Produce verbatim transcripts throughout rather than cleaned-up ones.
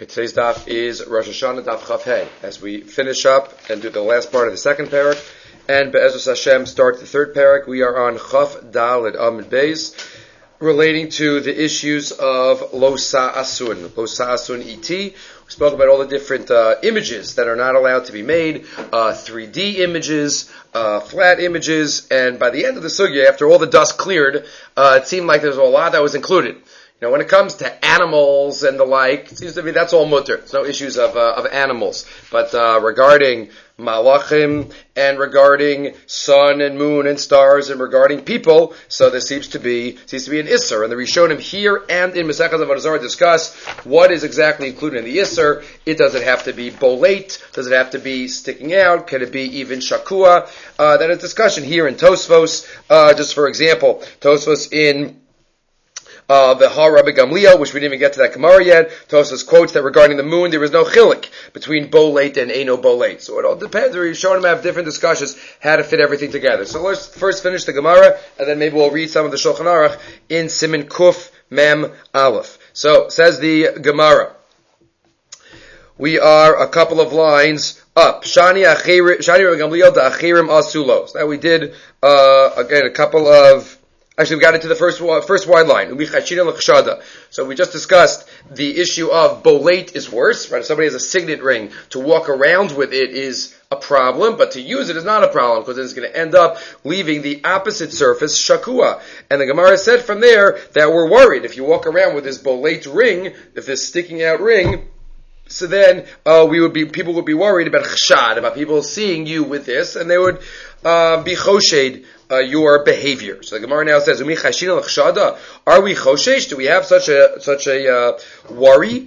Okay, today's daf is Rosh Hashanah daf Chaf Hey. As we finish up and do the last part of the second parak, and Be'ezus Hashem start the third parak, we are on Chaf Daled Amud Beis, relating to the issues of Lo Sa'asun, Lo Sa'asun Et. We spoke about all the different uh, images that are not allowed to be made, uh, three D images, uh, flat images, and by the end of the sugya, after all the dust cleared, uh, it seemed like there was a lot that was included. You know, when it comes to animals and the like, it seems to me that's all mutter. There's no issues of uh, of animals. But uh, regarding malachim and regarding sun and moon and stars and regarding people, so there seems to be seems to be an isser. And the Rishonim here and in Masechas Avodah Zarah discuss what is exactly included in the isser. It does it have to be bolate? Does it have to be sticking out? Can it be even shakua? Uh, that is discussion here in Tosfos. Uh, just for example, Tosfos in Uh, the Ha Rabbi Gamliel, which we didn't even get to that Gemara yet, Tosfos quotes that regarding the moon, there is no chilik between bolate and Eino bolate. So it all depends. We're showing them have different discussions how to fit everything together. So let's first finish the Gemara, and then maybe we'll read some of the Shulchan Aruch in Siman Kuf Mem Aleph. So, says the Gemara, we are a couple of lines up. Shani Rabbi Gamliel da Achirim Asulos. Now we did, uh, again, a couple of Actually, we got into the first first wide line. So we just discussed the issue of bolate is worse, right? If somebody has a signet ring, to walk around with it is a problem, but to use it is not a problem, because it's going to end up leaving the opposite surface, shakua. And the Gemara said from there that we're worried. If you walk around with this bolate ring, if this sticking out ring, so then uh, we would be people would be worried about chshad, about people seeing you with this, and they would uh, be choshed uh, your behavior. So the Gemara now says, are we choshesh? Do we have such a such a uh, worry?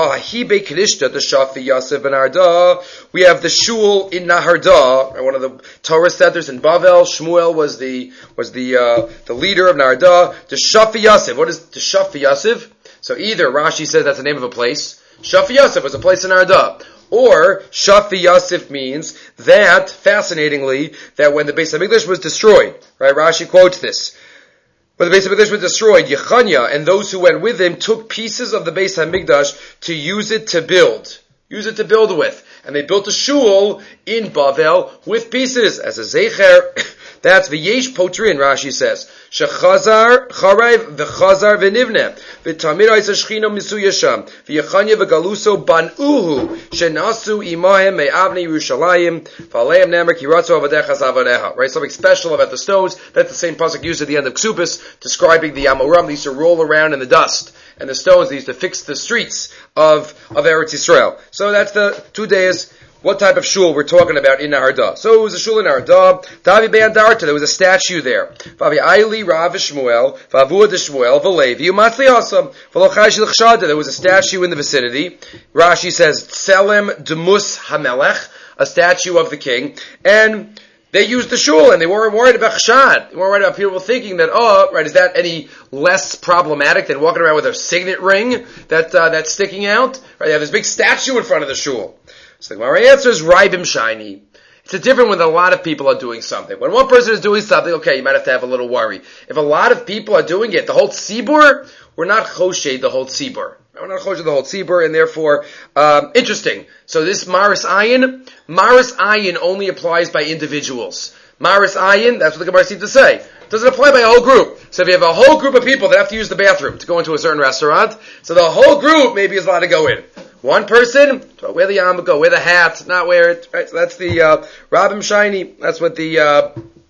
We have the shul in Naharda, one of the Torah centers in Bavel. Shmuel was the was the uh, the leader of Naharda. The Shafi Yosef. What is the Shafi Yosef? So either Rashi says that's the name of a place. Shafi Yosef was a place in Arda. Or, Shafi Yosef means that, fascinatingly, that when the Beis HaMikdash was destroyed, right, Rashi quotes this, when the Beis HaMikdash was destroyed, Yechanya and those who went with him took pieces of the Beis HaMikdash to use it to build. Use it to build with. And they built a shul in Bavel with pieces, as a zecher. That's v'yesh potrin, Rashi says. Shechazar charayv v'chazar v'nivne v'tamir ha'isa shchino misu yesham v'yechanya v'galuso ban'uhu shenasu imahem me'avnei Yerushalayim v'aleim nemer kiratzu avadecha zavadeha. Right, something special about the stones. That's the same pasuk used at the end of Ksubis, describing the Amoram. They used to roll around in the dust, and the stones they used to fix the streets of of Eretz Yisrael. So that's the two days. What type of shul we're talking about in Naharda? So it was a shul in Naharda. Tavi Be'andarta, there was a statue there. Vavi Aili Rav Shmuel, Vavu de Shmuel, Valevi, Umatli Asam, Valochash L'chshada, there was a statue in the vicinity. Rashi says, Tselem Demus Hamelech, a statue of the king. And they used the shul, and they weren't worried about chshad. They weren't worried about people thinking that, oh, right, is that any less problematic than walking around with a signet ring that uh, that's sticking out? Right, they have this big statue in front of the shul. So the Gemara answers, Raibim Shiny. It's a different when a lot of people are doing something. When one person is doing something, okay, you might have to have a little worry. If a lot of people are doing it, the whole tzibur, we're not choshed the whole tzibur. We're not choshed the whole tzibur, and therefore, um, interesting. So this Maris Ayin, Maris Ayin only applies by individuals. Maris Ayin, that's what the Gemara seems to say. Doesn't apply by a whole group. So if you have a whole group of people that have to use the bathroom to go into a certain restaurant, so the whole group maybe is allowed to go in. One person, so wear the yarmulke, wear the hat, not wear it. Right? So that's the uh, Rabim Shiny. That's what the uh,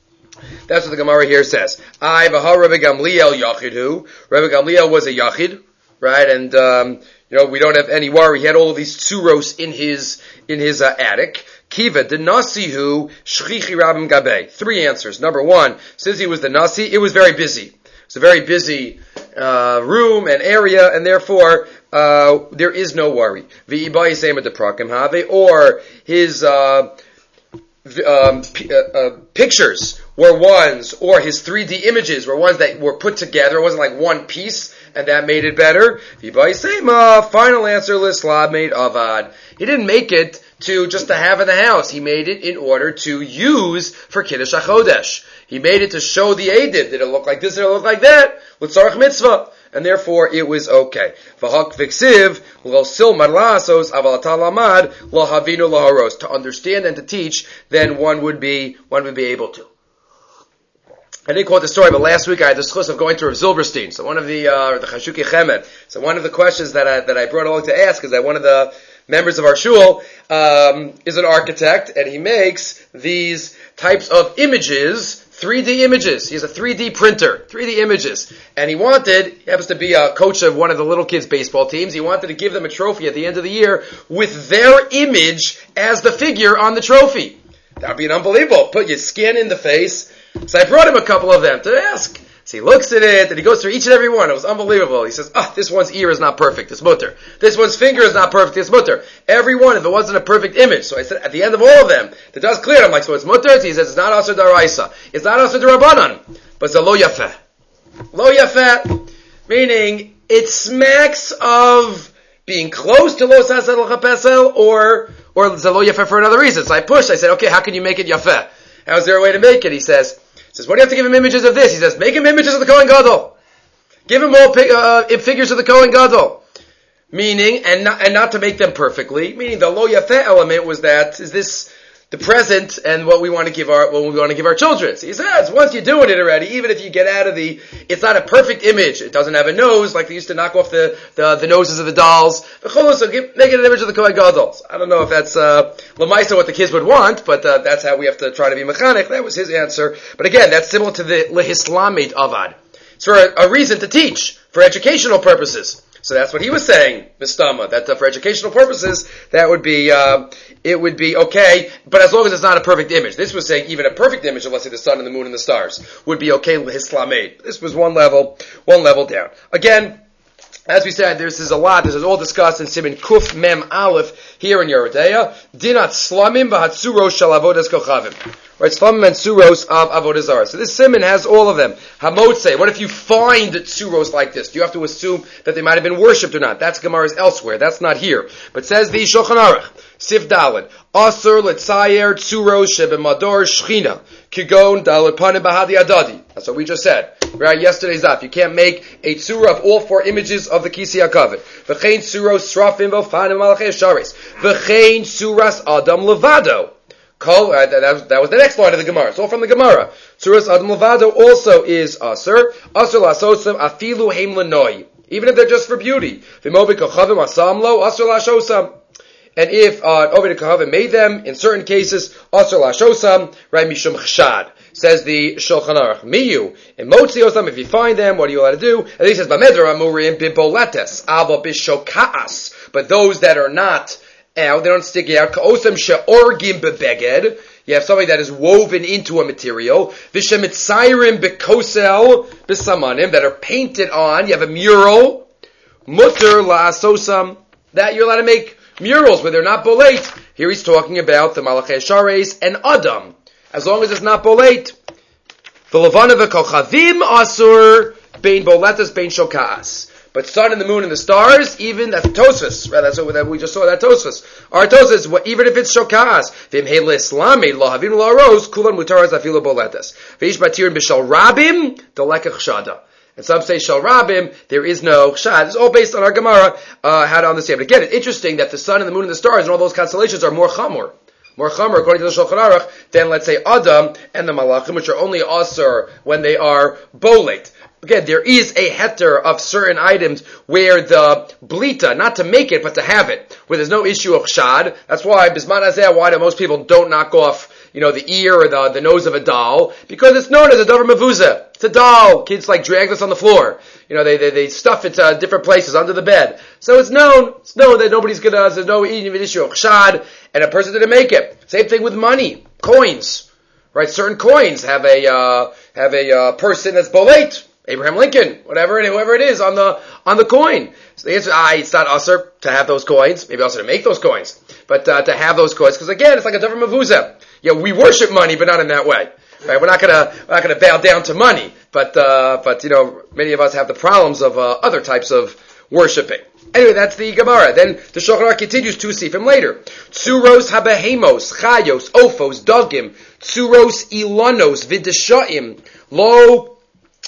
that's what the Gemara here says. I v'ha Rabbi Gamliel Yachidhu. Rabbi Gamliel was a Yachid, right? And um, you know we don't have any worry. He had all of these tsuros in his in his uh, attic. Kiva the Nasihu Shchichi Rabim Gabe. Three answers. Number one, since he was the Nasi, it was very busy. It's a very busy uh, room and area, and therefore uh, there is no worry. Or his uh, um, p- uh, uh, pictures were ones, or his three D images were ones that were put together. It wasn't like one piece, and that made it better. Final answer, Lislab made avad. He didn't make it to just to have in the house. He made it in order to use for Kiddush HaChodesh. He made it to show the Eidim. Did it look like this? Did it look like that? L'tzarech mitzvah. and therefore it was okay. V'hak v'ksiv lo silmad la'asos aval talamad lo havinu lo haros. To understand and to teach, then one would be one would be able to. I didn't quote the story, but last week I had the schus of going to Rav Zilberstein. So one of the uh, the Chashuki Chemed. So one of the questions that I that I brought along to ask is that one of the members of our shul um, is an architect, and he makes these types of images, three D images. He has a three D printer, three D images. And he wanted, he happens to be a coach of one of the little kids' baseball teams, he wanted to give them a trophy at the end of the year with their image as the figure on the trophy. That would be an unbelievable. Put your skin in the face. So I brought him a couple of them to ask. So he looks at it, and he goes through each and every one. It was unbelievable. He says, oh, this one's ear is not perfect, it's mutter. This one's finger is not perfect, it's mutter. Every one, if it wasn't a perfect image. So I said, at the end of all of them, the dust cleared. I'm like, so it's mutter? So he says, it's not asur daraisa. It's not asur darabanan. But it's a lo yafeh. Lo yafeh, meaning, it smacks of being close to lo sasel l'chapesel, or, or it's a lo yafeh for another reason. So I pushed, I said, okay, how can you make it yafeh? How is there a way to make it? He says, He says, what do you have to give him images of this? He says, make him images of the Kohen Gadol. Give him all uh, figures of the Kohen Gadol. Meaning, and not, and not to make them perfectly, meaning the lo yafeh element was that, is this the present and what we want to give our, what we want to give our children. So he says, once you're doing it already, even if you get out of the, it's not a perfect image, it doesn't have a nose, like they used to knock off the, the, the noses of the dolls. So give, make it an image of the Kohen Gadol. I don't know if that's, uh, Lamaisa what the kids would want, but, uh, that's how we have to try to be mechanic. That was his answer. But again, that's similar to the lehislamid avad. It's for a, a reason to teach, for educational purposes. So that's what he was saying, Mistama, that uh, for educational purposes, that would be, uh, it would be okay, but as long as it's not a perfect image. This was saying even a perfect image, of, let's say the sun and the moon and the stars, would be okay, Hislamed. This was one level, one level down. Again, as we said, this is a lot, this is all discussed in Siman Kuf Mem Aleph, here in Yerodea. Dinat Slamim V'Hatsuros Shal Avodas Kochavim. Right, Slamim and Tsuros of Avodah Zarah. So this Siman has all of them. Hamotze, what if you find Tsuros like this? Do you have to assume that they might have been worshipped or not? That's Gemara's elsewhere. That's not here. But says the Shulchan Aruch, Sif Daled, Asur L'Tzayer Tsuros Shebemador Shchina, Kigon Daled Panim Bahadi Adadi. That's what we just said. Right, yesterday's daf. You can't make a tzura of all four images of the Kisi HaKavod. V'chein tzuros srafim v'ofanim malachei sharis. V'chein tzuras Adam Levado. Kol, uh, that, was, that was the next line of the Gemara. It's all from the Gemara. Tzuras Adam Levado also is asur. Asur la'asosam afilu heim l'noi. Even if they're just for beauty. V'movi kochavim asam lo, asur la'ashosam. And if uh, Ovid Kochavim made them, in certain cases, asur la'ashosam, right, mishum chshad. Says the Shulchan Aruch, Miyu, in Motziosam, if you find them, what are you allowed to do? And he says, Bamedra amurim biboletes, ava bishokaas. But those that are not out, they don't stick out, ka'osam she'orgim bebeged. You have something that is woven into a material. Vishemitzayrim bekosel bisamanim, that are painted on. You have a mural. Mutter la'asosam, that you're allowed to make murals where they're not bolate. Here he's talking about the Malachei Shares and Adam. As long as it's not bolate. V'levana v'kochavim asur bein boletas bein shokaas. But sun and the moon and the stars, even that's Tosfos, right? That's what that we just saw. That Tosfos. Our Tosfos, even if it's shokaas, v'im he le'slami lo havim lo aros kulan mutaras afilu boletas. V'ish batirin b'shal rabim delekach shada. And some say shal rabim, there is no chshad. It's all based on our Gemara, uh, how to understand. But again, it's interesting that the sun and the moon and the stars and all those constellations are more chamor. More chamor, according to the Shulchan Aruch, than, let's say, Adam and the Malachim, which are only asur when they are bolate. Again, there is a heter of certain items where the blita, not to make it, but to have it, where there's no issue of chshad. That's why, bisman hazeh, why do most people don't knock off, you know, the ear or the, the nose of a doll? Because it's known as a davar mevuzah. It's a doll. Kids like drag this on the floor. You know, they, they, they stuff it to different places under the bed. So it's known, it's known that nobody's gonna, there's no even issue of chshad, and a person didn't make it. Same thing with money. Coins. Right? Certain coins have a, uh, have a, uh, person that's bolate. Abraham Lincoln, whatever it, whoever it is on the, on the coin. So the answer, ah, it's not usher to have those coins. Maybe also to make those coins. But, uh, to have those coins, because again, it's like a davar mevuzah. Yeah, we worship money, but not in that way. Right? We're not gonna, we're not gonna bow down to money. But, uh, but, you know, many of us have the problems of, uh, other types of worshiping. Anyway, that's the Gemara. Then the Shulchan Aruch continues two sifim later. Tsuros habehemos, chayos, ophos, dagim, tsuros ilanos, videshaim, lo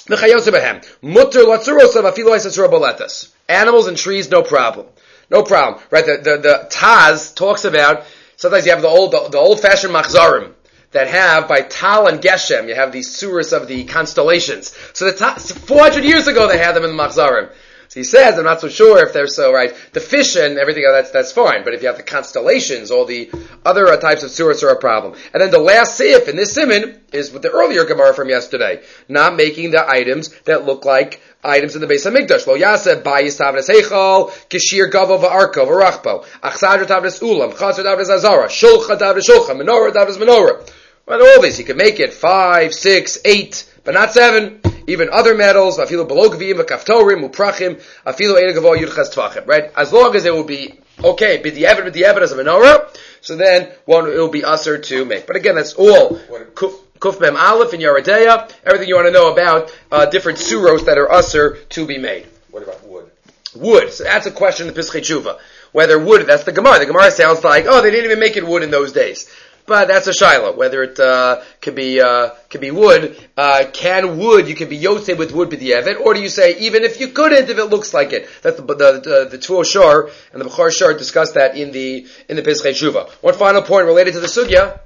Animals and trees, no problem. No problem. Right? The, the, the Taz talks about, sometimes you have the old, the, the old-fashioned machzarim that have, by Tal and Geshem, you have these surahs of the constellations. So the ta- four hundred years ago they had them in the machzarim. So he says, I'm not so sure if they're so, right, the fish and everything, that's, that's fine. But if you have the constellations, all the other uh, types of surahs are a problem. And then the last sif in this siman is with the earlier Gemara from yesterday. Not making the items that look like items in the Beis HaMikdash. Lo yaseh bayis tavnes heichal, kishir gavo v'arko v'rachpo, achsadra tavnes ulam, chasr tavnes azara, shulcha tavnes shulcha, menorah tavnes menorah. Well, all these, you can make it five, six, eight, but not seven. Even other metals, afilu belogvim, kaftorim, uprachim, afilu eina gavo yudchas tvachim. Right? As long as it will be okay, b'diavad b'diavad as a menorah, so then one it will be usher to make. But again, that's all. Kuf Mem Aleph in Yeridea, everything you want to know about uh, different suros that are usher to be made. What about wood? Wood. So that's a question in the Pischei Tshuva. Whether wood, that's the Gemara. The Gemara sounds like, oh, they didn't even make it wood in those days. But that's a shaila. Whether it uh, could be uh, could be wood, uh, can wood you can be yotzei with wood b'di'evet, or do you say even if you couldn't, if it looks like it? That's the the the, the Tuo Shor and the Bechor Shor discussed that in the in the Pischei Tshuva. One final point related to the sugya.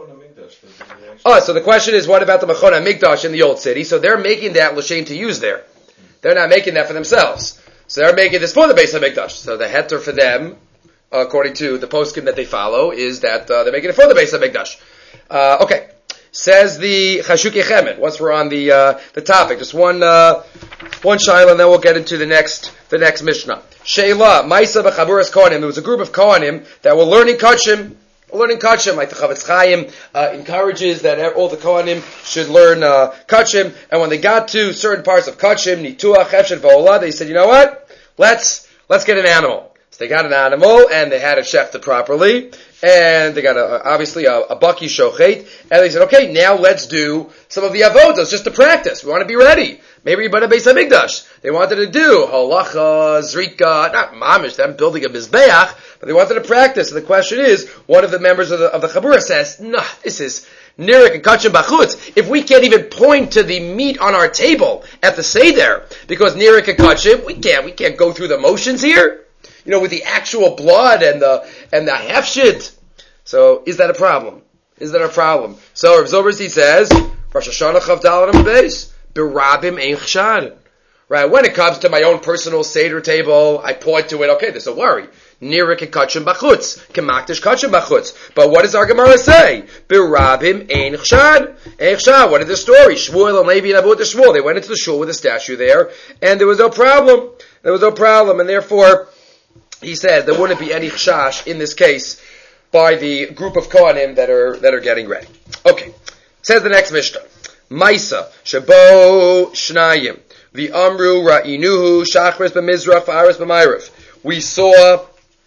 Oh, so the question is, what about the Machon HaMikdash in the old city? So they're making that l'shem to use there. They're not making that for themselves. So they're making this for the Beis HaMikdash. So the heter for them, according to the poskim that they follow, is that uh, they're making it for the Beis HaMikdash. Uh, okay. Says the Chashukei Chemed. Once we're on the uh, the topic, just one uh, one shaila, and then we'll get into the next the next Mishnah. Sheila Maisa b'Chaburas Kohanim. There was a group of Kohanim that were learning Kachim. Learning Kachim, like the Chavetz Chaim uh, encourages that all the Kohanim should learn uh, Kachim. And when they got to certain parts of Kachim, Nituach, Hefshet, Va'olah, they said, you know what? Let's let's get an animal. So they got an animal, and they had it shechted properly, and they got a, obviously a, a baki shochet, and they said, okay, now let's do some of the avodas, just to practice. We want to be ready. Maybe but a Beis HaMikdash. They wanted to do halacha, zrika, not mamish, them building a mizbeach, but they wanted to practice. So the question is, one of the members of the, of the Chabura says, nah, this is nirik and kachim bachutz. If we can't even point to the meat on our table at the seder, because nirik and kachim, we can't, we can't go through the motions here, you know, with the actual blood and the, and the hefshit. So, is that a problem? Is that a problem? So, Rav Zoberstein says, Rosh Hashanah Chav Daled Amud Beis. Berabim ein chshad. Right, when it comes to my own personal Seder table, I point to it, okay, there's a worry. Nirik kachim bachutz. Kemaktish kachim bachutz. But what does our Gemara say? Berabim ein chshad. Ein chshad. What is the story? Shmuel and Levi and Abu Shmuel. They went into the shul with a statue there, and there was no problem. There was no problem, and therefore, he says, there wouldn't be any chshash in this case by the group of Kohanim that are, that are getting ready. Okay. Says the next Mishnah. Maisa, Shabo Shnayim, the Amru Ra'inuhu, Shachris b'Mizrach, Fa'aris b'Mayrif. We saw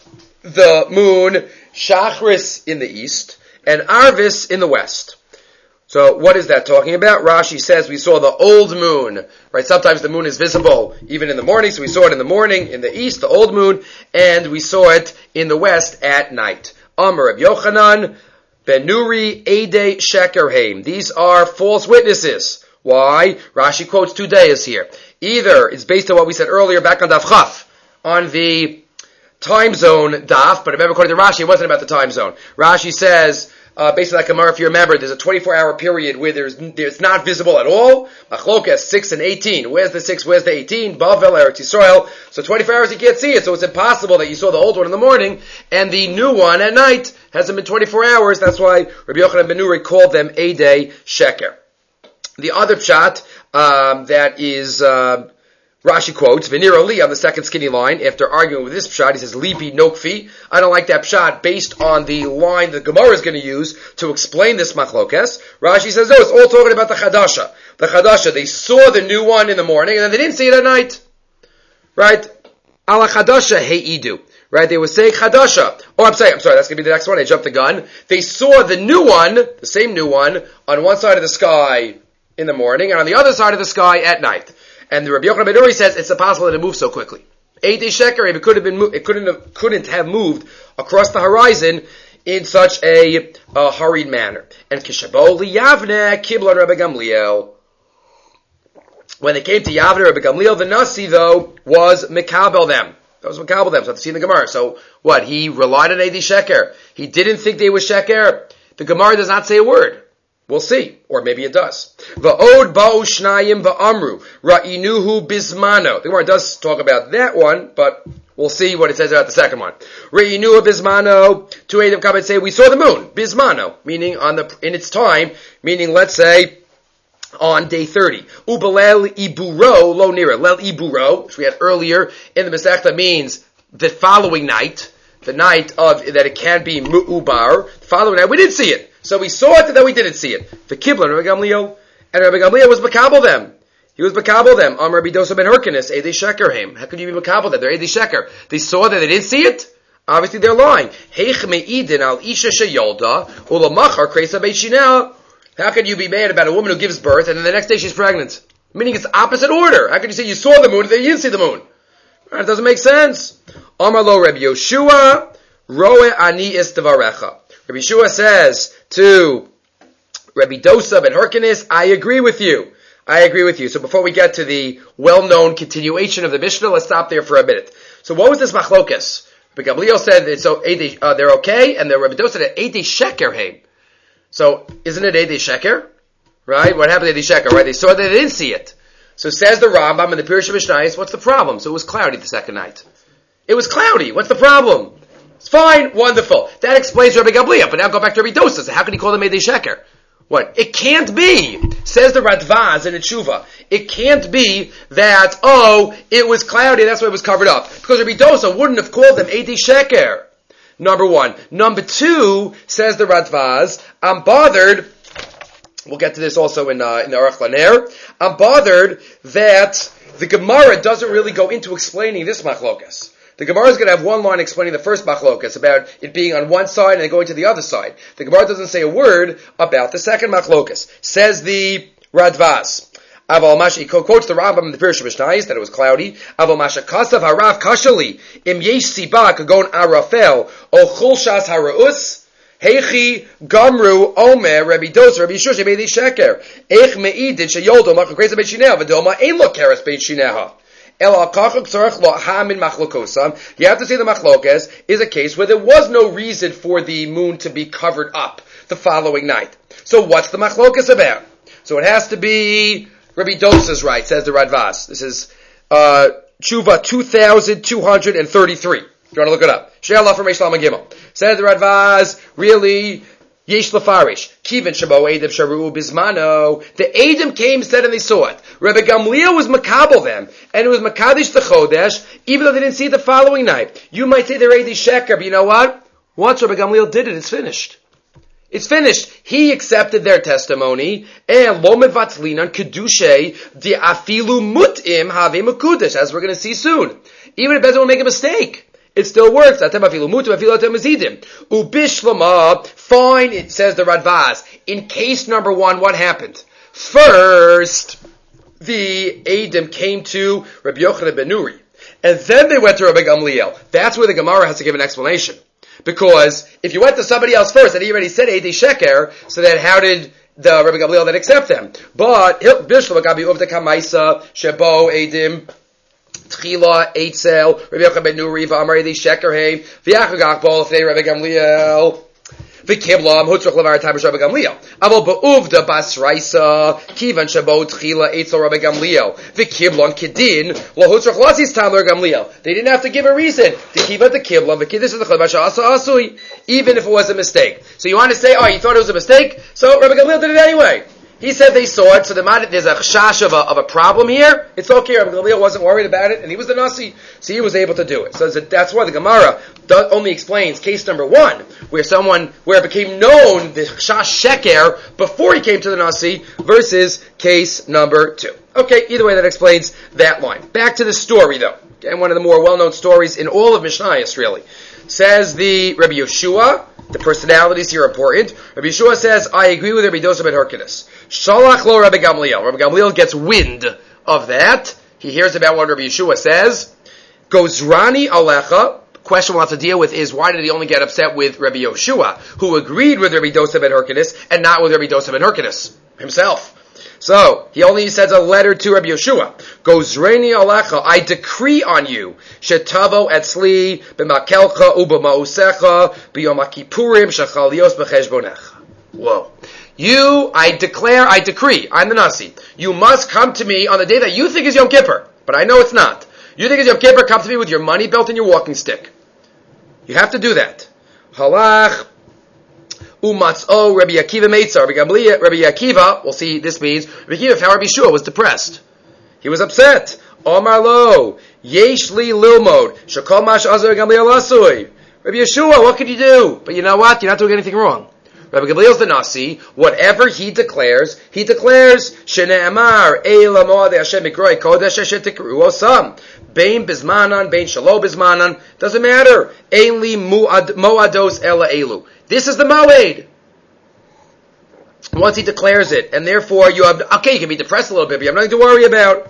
the moon, Shachris in the east, and Arvis in the west. So what is that talking about? Rashi says we saw the old moon, right? Sometimes the moon is visible even in the morning, so we saw it in the morning in the east, the old moon, and we saw it in the west at night. Amr Reb Yochanan, Ben-Nuri, Eidei, Shekerheim. These are false witnesses. Why? Rashi quotes two days here. Either it's based on what we said earlier back on Daf Chaf, on the time zone Daf, but remember according to Rashi, it wasn't about the time zone. Rashi says, uh, based on that Gemara, if you remember, there's a twenty-four hour period where there's, there's not visible at all. Machlokas, six and eighteen. Where's the six, where's the eighteen? Bavel, Eretz Yisrael. So twenty-four hours you can't see it, so it's impossible that you saw the old one in the morning, and the new one at night hasn't been twenty-four hours. That's why Rabbi Yochanan ben Nuri called them Eidei Sheker. The other pshat, um, that is, uh, Rashi quotes, Venir Li on the second skinny line, after arguing with this pshat, he says, Lipi Nokfi. I don't like that pshat based on the line the Gemara is going to use to explain this machlokes. Rashi says, no, it's all talking about the Chadasha. The Chadasha, they saw the new one in the morning, and then they didn't see it at night. Right? Ala Chadasha heidu. Right? They would say Chadasha. Oh, I'm sorry, I'm sorry, that's going to be the next one. I jumped the gun. They saw the new one, the same new one, on one side of the sky in the morning, and on the other side of the sky at night. And the Rabbi Yochanan ben Nuri says it's impossible that it moved so quickly. Eidei Sheker, it could have been, it couldn't have, couldn't have moved across the horizon in such a, a hurried manner. And Kishabo liyavne kibla Rabbi Gamliel. when they came to Yavne, Rabbi Gamliel, the Nasi, though, was Mekabel them. That was Mekabel them. So that's seen the Gemara. So what? He relied on Eidi Sheker. He didn't think they were Sheker. The Gemara does not say a word. We'll see. Or maybe it does. Va'od ba'u shnayim va'amru ra'inuhu bismano. The Gemara does talk about that one, but we'll see what it says about the second one. Ra'inuhu bismano. Two Eidim come and say, we saw the moon. Bismano. Meaning on the, in its time. Meaning, let's say, on day thirty. Ubelel iburo lo nira. Lel iburo, which we had earlier in the Masechta, means the following night. The night of, that it can be mu'ubar. The following night, we didn't see it. So we saw it, and then we didn't see it. The Kibla, Rabbi Gamliel, and Rabbi Gamliel was Makabel them. He was Makabel them. Am Rabbi Dosa ben Hyrcanus, Eidei Sheker him. How could you be Makabel them? They're Eidei Sheker. They saw that they didn't see it? Obviously they're lying. Heich me'idin al isha sheyolda, ulamachar kreisa beishina. How can you be mad about a woman who gives birth, and then the next day she's pregnant? Meaning it's opposite order. How can you say you saw the moon, and then you didn't see the moon? That doesn't make sense. Amar lo Rabbi Yoshua, roe ani istavarecha. Rabbi Yeshua says to Rabbi Dosa ben Hyrcanus, I agree with you. I agree with you. So before we get to the well-known continuation of the Mishnah, let's stop there for a minute. So what was this machlokas? Rabbi Gamliel said it's so, uh, they're okay, and the Rabbi Dosa said Eidei Sheker heim. So isn't it Eidei Sheker? Right? What happened to Eidei Sheker? Right? They saw that they didn't see it. So says the Rambam in the Pirush Mishnayos, what's the problem? So it was cloudy the second night. It was cloudy. What's the problem? It's fine, wonderful. That explains Rabbi Gamliel, but now go back to Rabbi Dosa. So how can he call them Eidei Sheker? What? It can't be, says the Radvaz in the Tshuva. It can't be that, oh, it was cloudy, that's why it was covered up. Because Rabbi Dosa wouldn't have called them Eidei Sheker. Number one. Number two, says the Radvaz, I'm bothered, we'll get to this also in, uh, in the Aruch Laner, I'm bothered that the Gemara doesn't really go into explaining this machlokas. The Gemara is going to have one line explaining the first machlokas about it being on one side and then going to the other side. The Gemara doesn't say a word about the second machlokas. Says the Radvaz. Aval Masha quotes the Rambam in the Pirush Mishnayos that it was cloudy. Aval Masha Kasav Harav Kashali Im Yesh Siba Kagon Arafel O Chulshas Haraus Heichi Gamru Omer Rabbi Dosa Rabbi Yeshua Shemeidei Sheker Eich Meidin Sheyoldo Machu Kreisa Beit Shineha V'Doma Ein Lo Keres Beit Shineha. You have to say the machlokes is a case where there was no reason for the moon to be covered up the following night. So what's the machlokes about? So it has to be Rabbi Dosa's right, says the Radvaz. This is uh, Tshuva two thousand two hundred thirty-three. If you want to look it up. She'allah from Reishlam Gimel. Says the Radvaz, really, Yesh Lefarish. Kivin Shabo Eidim Sharu Bismano. The Eidim came, said, and they saw it. Rabbi Gamliel was Makabel them, and it was Makadish the Chodesh, even though they didn't see it the following night. You might say they're Eidei Sheker, but you know what? Once Rabbi Gamliel did it, it's finished. It's finished. He accepted their testimony, and Lo Mevatlinan Kedushay Di Afilu Mutim Have Mekudesh, as we're going to see soon. Even if Bezin will make a mistake, it still works. Ubishlama, fine, it says the Radvaz. In case number one, what happened? First, the Eidim came to Rabbi Yochanan ben Nuri. And then they went to Rabbi Gamliel. That's where the Gemara has to give an explanation. Because if you went to somebody else first, and he already said Eidei Sheker, so then how did the Rabbi Gamliel then accept them? But, Bishlama Gabi Uvda Kamaisa, Shebo Eidim, Tchila, Eitzel, Rabbi Yochanan ben Nuri, V'amar Eidei Sheker heim, V'yachagach bol Fnei Rabbi Gamliel, V'kiblam, Hutzrach Levar Tabish Rabbi Gamliel, Aval Ba'uvda Bas Raisa, Kivan Shabo Tchila, Eitzel Rabbi Gamliel, V'kiblam Kedin, Lo Hutzrach Lasis Tam Rabbi Gamliel. They didn't have to give a reason. The Kivan the Kiblam, V'kidin is the Chadash Asa Asui, even if it was a mistake. So you want to say, oh, you thought it was a mistake? So Rabbi Gamliel did it anyway. He said they saw it, so there's a chash of a, of a problem here. It's okay, Rabbi Gamliel wasn't worried about it, and he was the Nasi, so he was able to do it. So that's why the Gemara only explains case number one, where someone, where it became known, the chash sheker, before he came to the Nasi, versus case number two. Okay, either way, that explains that line. Back to the story, though. Okay, one of the more well-known stories in all of Mishnayos, really. Says the Rabbi Yeshua, the personalities here are important. Rabbi Yeshua says, I agree with Rabbi Dosa ben Hyrcanus. Shalach lo Rabbi Gamliel. Rabbi Gamliel gets wind of that. He hears about what Rabbi Yeshua says. Gozrani alecha. The question we'll have to deal with is, why did he only get upset with Rabbi Yeshua, who agreed with Rabbi Dosa ben Hyrcanus, and not with Rabbi Dosa ben Hyrcanus himself? So, he only sends a letter to Rabbi Yeshua. Gozreni alecha, I decree on you, shetavo etzli b'makelcha ub'ma'usecha b'yom ha'kippurim shechalios b'cheshbonecha. Whoa. You, I declare, I decree, I'm the Nasi. You must come to me on the day that you think is Yom Kippur, but I know it's not. You think it's Yom Kippur, come to me with your money belt and your walking stick. You have to do that. Halach umatz'o Rabbi Akiva Meitzar. Rabbi Akiva, we'll see this means, Rabbi Akiva found Rabbi Yeshua was depressed. He was upset. Omar lo, yesh li lilmod, shekol mash azor Gamliel asui. Rabbi Yeshua, what could you do? But you know what? You're not doing anything wrong. Rabbi Gamliel's the Nasi. Whatever he declares, he declares. Shene'amar eila mo'adei Hashem mikroi kodesh eshet tikru osam. Bein bizmanan, bein shalo bizmanan. Doesn't matter. Ein li mo'ados ela elu. This is the moed. Once he declares it, and therefore you have, okay, you can be depressed a little bit, but you have nothing to worry about.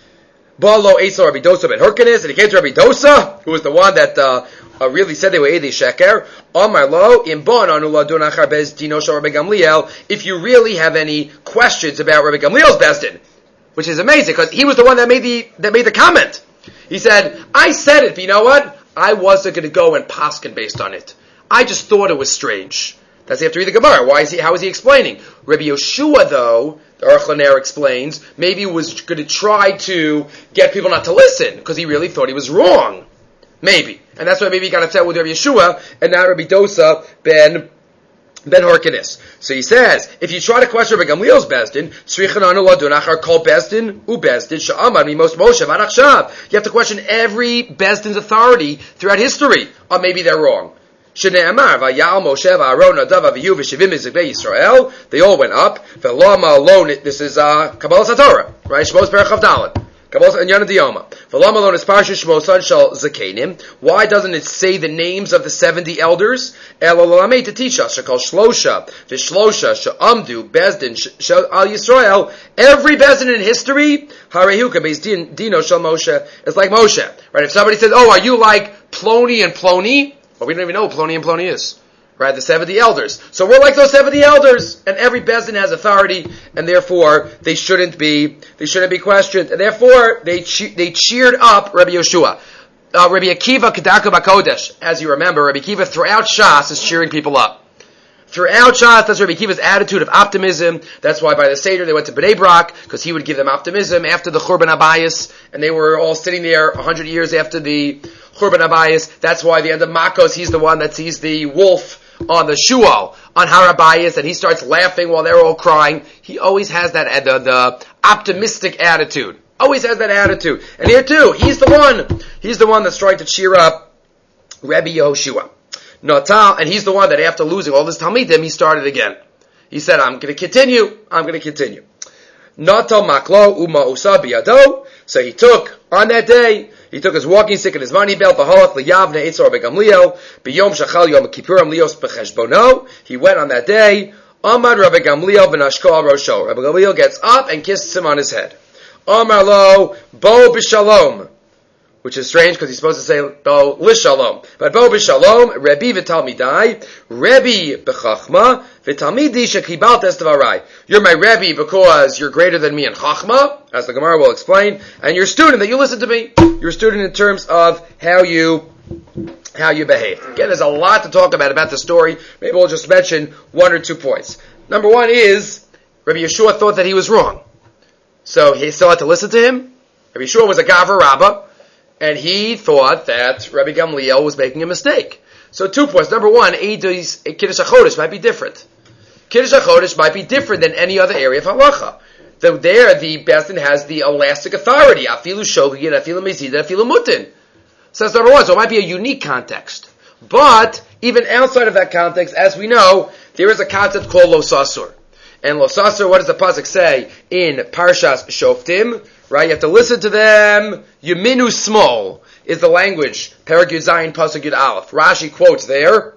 Balo Esau Rabbi Dosa ben Hyrcanus, and he came to Rabbi Dosa, who was the one that uh, uh, really said they were Eidei Sheker. Amar lo, imbon anu ladun achar bez dino shel Rabbi Gamliel. If you really have any questions about Rabbi Gamliel's bezdin, which is amazing, because he was the one that made the that made the comment. He said, I said it, but you know what? I wasn't going to go and paskin based on it. I just thought it was strange. That's after the Gemara. Why is he? How is he explaining? Rabbi Yeshua, though, the Aruch LaNer explains, maybe he was going to try to get people not to listen because he really thought he was wrong. Maybe, and that's why maybe he got upset with Rabbi Yeshua and not Rabbi Dosa ben ben Hyrcanus. So he says, if you try to question Rabbi Gamliel's bezdin, tzrichananu ladun achar kol bezdin u bezdin she'amad mimos Moshe v'ad achshav. You have to question every bezdin's authority throughout history. Or maybe they're wrong. Shene'amar v'yal Moshe v'Aaron Nadav v'Avihu v'shivim mizrei Yisrael. They all went up. V'lama alone. This is uh, Kabbalah Satorah, right? Shmos Perach Chav Dalet. Kabbalah and Yana Diyoma. V'lama alone is Parsha Shmos Son Shel Zakenim. Why doesn't it say the names of the seventy elders? El Olamei to teach us. Shekol Shlosha v'Shlosha she'amdu bezdin shel al Yisrael. Every bezdin in history, Harehu Bezdin Dino Shel Moshe is like Moshe, right? If somebody says, "Oh, are you like Ploni and Ploni?" Well, we don't even know who Ploni and Ploni is. Right? The seventy elders. So we're like those seventy elders. And every bezdin has authority, and therefore they shouldn't be, they shouldn't be questioned. And therefore they che- they cheered up Rabbi Yeshua. Uh, Rabbi Akiva Kedarko Bakodesh. As you remember, Rabbi Akiva throughout Shas is cheering people up. Throughout Shas, that's Rabbi Akiva's attitude of optimism. That's why by the Seder they went to Bnei Brak, because he would give them optimism after the Churban Abayis, and they were all sitting there a hundred years after the Churban Abayis. That's why the end of Makos, he's the one that sees the wolf on the Shual, on Har Abayis, and he starts laughing while they're all crying. He always has that, the, the optimistic attitude. Always has that attitude. And here too, he's the one, he's the one that's trying to cheer up Rabbi Yehoshua. Natal, and he's the one that after losing all this Talmidim, he started again. He said, I'm going to continue, I'm going to continue. Natal maklo uma usa biyado. So he took, on that day, he took his walking stick and his money belt, v'halach liyavne etzor begamliel, b'yom shachal yom kippurim lios b'cheshbono. He went on that day, Amad Rabbi Gamliel v'nashko al rosho. Rabbi Gamliel gets up and kisses him on his head. Amar lo, bo b'shalom. Which is strange because he's supposed to say bo l'shalom. But bo b'shalom, Rebbe v'talmidai, Rebbe b'chachma, v'talmidi shekibalt es dvarai. You're my Rebbe because you're greater than me in chachma, as the Gemara will explain, and you're a student that you listen to me. You're a student in terms of how you how you behave. Again, there's a lot to talk about about the story. Maybe we'll just mention one or two points. Number one is, Rabbi Yeshua thought that he was wrong. So he still had to listen to him. Rabbi Yeshua was a Gavar Rabbah, and he thought that Rabbi Gamliel was making a mistake. So two points. Number one, Kiddush HaChodesh might be different. Kiddush HaChodesh might be different than any other area of halacha. So there, the Bezdin has the elastic authority. Afilu Shogin, Afilu Mezid, Afilu Mutin. So that's number one. So it might be a unique context. But, even outside of that context, as we know, there is a concept called Lo Sasur. And Lo Sasur, what does the Pasuk say in Parshas Shoftim? Right, you have to listen to them. Yeminu small is the language. Perek Yud Zayin Pasuk Yud Aleph. Rashi quotes there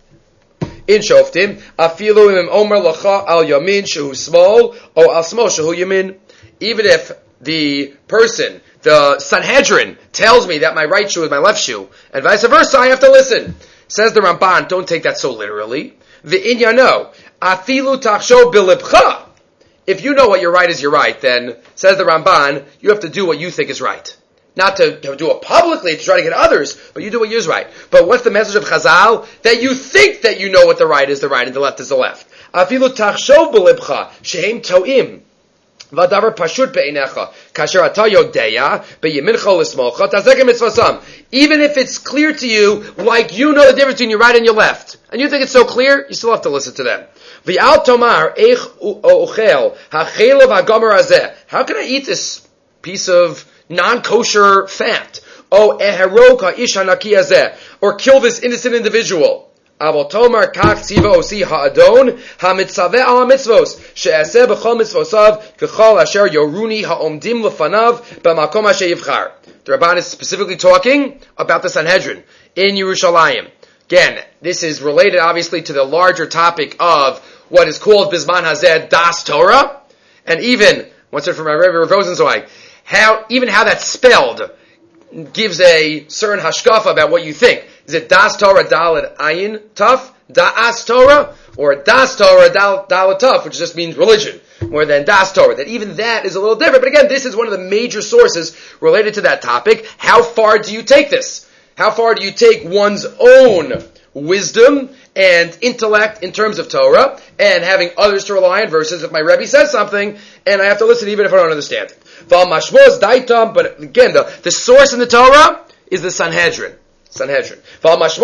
in Shoftim, Afilu imim omer lacha al yamin shehu small, or al small shehu yamin. Even if the person, the Sanhedrin, tells me that my right shoe is my left shoe, and vice versa, I have to listen. Says the Ramban, don't take that so literally. The inyano, afilu tachsho bilibcha. if you know what you're right is you're right, then, says the Ramban, you have to do what you think is right. Not to, to do it publicly, to try to get others, but you do what yours right. But what's the message of Chazal? That you think that you know what the right is the right and the left is the left. Afilu tachshov b'libcha, shehem to'im. V'adavar pashut be'einecha, kasher ata yodeya, be'yemincha l'smocha, tazegem mitzvasam. Even if it's clear to you, like you know the difference between your right and your left, and you think it's so clear, you still have to listen to them. V'al tomar, eich o'chel, ha'chelav ha'gomer hazeh. How can I eat this piece of non-kosher fat? Oh, eherok ha'ish hanaki hazeh. Or kill this innocent individual. Avotomar kach tziva osi ha'adon ha'mitzaveh al ha'mitzvos she'aseh b'chol mitzvosav k'chol asher yoruni ha'omdim lefanav b'makom asher yivchar. The Rabban is specifically talking about the Sanhedrin in Yerushalayim. Again, this is related obviously to the larger topic of what is called Bizman Hazeh Das Torah, and even, once it from my Rebbe Rav Rosenzweig, how, even how that's spelled gives a certain hashkafa about what you think. Is it Das Torah Dalet Ayin Taf? Da'as Torah? Or Das Torah Dalet Taf, which just means religion, more than Das Torah. That even that is a little different. But again, this is one of the major sources related to that topic. How far do you take this? How far do you take one's own wisdom and intellect in terms of Torah, and having others to rely on, versus if my Rebbe says something, and I have to listen even if I don't understand it. But again, the, the source in the Torah is the Sanhedrin. Sanhedrin. What's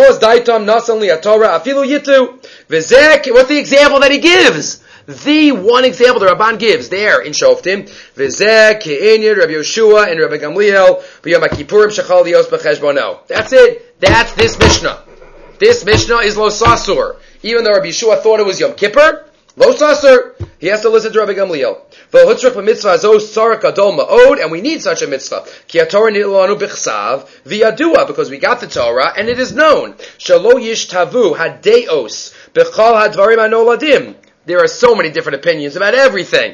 the example that he gives? The one example the Rabban gives there in Shoftim. Rabbi Yoshua and Rabbi Gamliel. That's it. That's this Mishnah. This Mishnah is Lo Sasur. Even though Rabbi Yeshua thought it was Yom Kippur, Lo Sasur. He has to listen to Rabbi Gamliel. And we need such a mitzvah. Because we got the Torah, and it is known. There are so many different opinions about everything.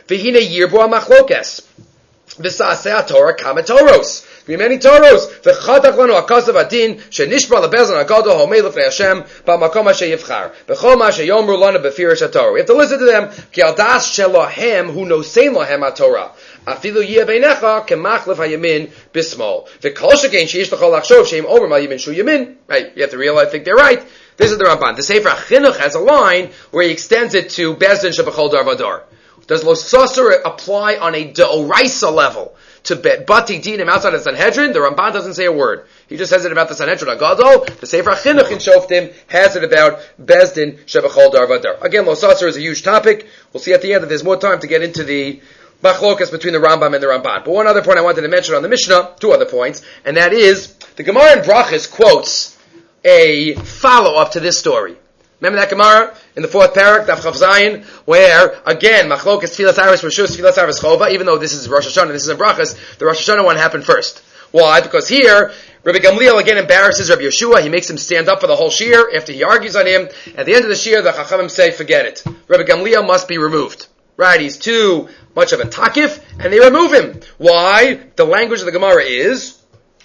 Torah kamatoros. Be many Toros. V'chadak lanu akasav adin shenishba lebezon agado homei lefnei Hashem b'makom asher yivchar. B'chol ma sheyomru lanu b'firish haTorah. We have to listen to them. Ki al das shelohem hu nosein lohem haTorah. Afilu yeh beinecha kemachlef hayamin bismol. V'kol shekein sheish l'chol lachshov sheim omer mal yamin shu yamin. Right. You have to realize. I think they're right. This is the Ramban. The Sefer HaChinuch has a line where he extends it to bezdin shebechol dar vadar. Does Lo Sasur apply on a deoraisa level to Bati Dinim outside of the Sanhedrin? The Ramban doesn't say a word. He just says it about the Sanhedrin Agadol. The Sefer HaChinuch in Shoftim has it about Bezdin Shebechol Dar Vadar. Again, Lo Sasur is a huge topic. We'll see at the end that there's more time to get into the machlokas between the Rambam and the Ramban. But one other point I wanted to mention on the Mishnah, two other points, and that is, the Gemara in Brachas quotes a follow-up to this story. Remember that Gemara in the fourth parak, Daf Chav Zayin, where again machlokas Tfilas Aris Rishus, Tfilas Aris Chova. Even though this is Rosh Hashanah, this is in Brachas, the Rosh Hashanah one happened first. Why? Because here Rabbi Gamliel again embarrasses Rabbi Yeshua. He makes him stand up for the whole shir. After he argues on him, at the end of the shir, the Chachamim say, "Forget it. Rabbi Gamliel must be removed." Right? He's too much of a takif, and they remove him. Why? The language of the Gemara is,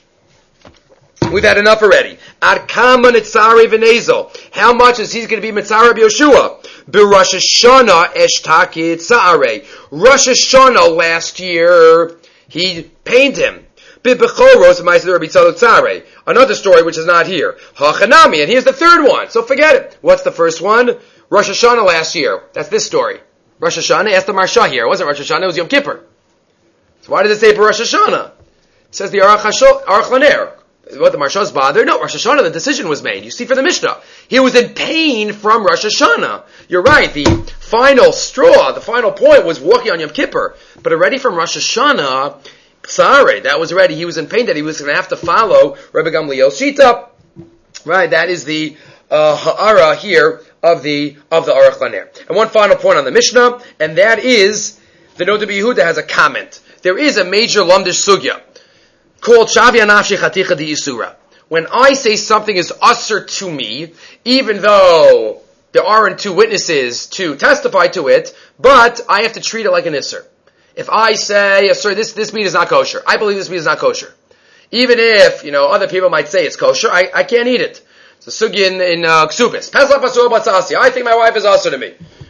we've had enough already. Arkama nitzari v'nezo. How much is he going to be mitzari Rabbi Yeshua? B'Rosh Hashanah eshtaki tzare. Rosh Hashanah last year, he pained him. B'Bechoros ma'aser Rabbi Tzadok tzare. Another story which is not here. Hachanami, and here's the third one. So forget it. What's the first one? Rosh Hashanah last year. That's this story. Rosh Hashanah, asked the Marsha here. It wasn't Rosh Hashanah, it was Yom Kippur. So why did it say Rosh Hashanah? It says the Aruch Laner. What, the Marsha's bothered? No, Rosh Hashanah, the decision was made. You see for the Mishnah. He was in pain from Rosh Hashanah. You're right, the final straw, the final point was walking on Yom Kippur. But already from Rosh Hashanah, sorry, that was already, he was in pain that he was going to have to follow Rabbi Gamliel's Shita. Right, that is the uh, ha'ara here of the of the Aruch Laner. And one final point on the Mishnah, and that is, the Noda B'Yehuda has a comment. There is a major Lumdish Sugya called Shavia Nafshi Chaticha Di Yisura. When I say something is usher to me, even though there aren't two witnesses to testify to it, but I have to treat it like an isser. If I say, sir, this, this meat is not kosher, I believe this meat is not kosher. Even if, you know, other people might say it's kosher, I, I can't eat it. It's a sugi in, in uh, Ksubis. Pesach Pasur Batzasi. I think my wife is usher to me.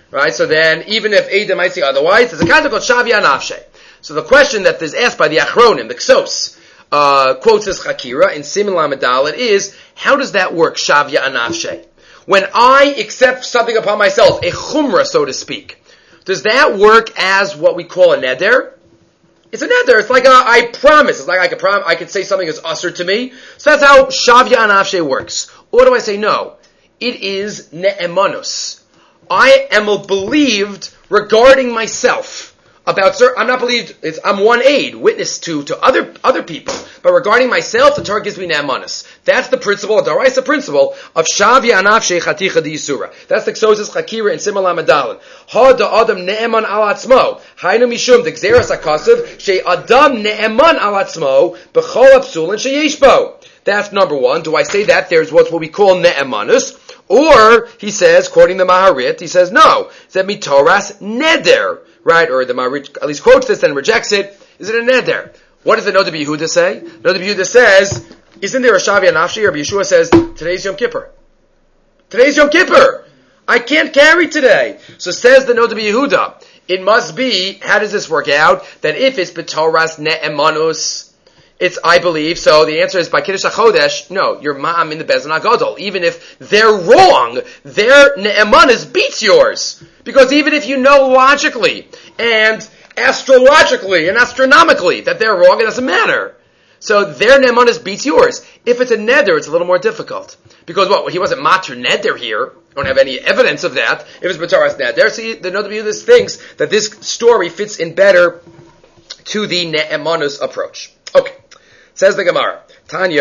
Right? So then, even if Eidim might say otherwise, there's a concept called Shavya Nafshe. So the question that is asked by the Achronim, the Ksos, uh, quotes this Chakira in Siman Lamed Dalet is, how does that work, Shavya Nafshe? When I accept something upon myself, a chumrah, so to speak, does that work as what we call a neder? It's a neder. It's like a, I promise. It's like I could prom- I could say something is usher to me. So that's how Shavya Nafshe works. Or do I say no? It is ne'emanus. I am believed regarding myself. About sir, I'm not believed. It's, I'm one aid, witness to to other other people. But regarding myself, the Torah gives me ne'emanus. That's the principle, the Daraisa principle of Shavya Nafshe Chaticha D'Yisura. That's the Ksos Chakira in Siman Lamed Dalet. Ha da Adam ne'eman al atzmo. Haynu mishum d'gzeras hakasav she Adam ne'eman al atzmo b'chol apsulin sheyesh bo. That's number one. Do I say that there's what's what we call ne'emanus? Or, he says, quoting the Maharit, he says, no, it's a mitoras neder, right? Or the Maharit at least quotes this and rejects it. Is it a neder? What does the Noda B'Yehuda say? Noda B'Yehuda says, isn't there a Shavya Nafshi? Or Yeshua says, today's Yom Kippur. Today's Yom Kippur. I can't carry today. So says the Noda B'Yehuda, it must be, how does this work out? That if it's b'toras ne'emanus, it's, I believe, so the answer is by Kiddush HaChodesh, no, your mom in the Beis HaGadol. Even if they're wrong, their ne'emanus beats yours. Because even if you know logically and astrologically and astronomically that they're wrong, it doesn't matter. So their ne'emanus beats yours. If it's a neder, it's a little more difficult. Because what, he wasn't matur neder here. I don't have any evidence of that. If it's b'taras neder, see, the Noda B'Yehuda thinks that this story fits in better to the ne'emanus approach. Okay. Says the Gemara, Tanya,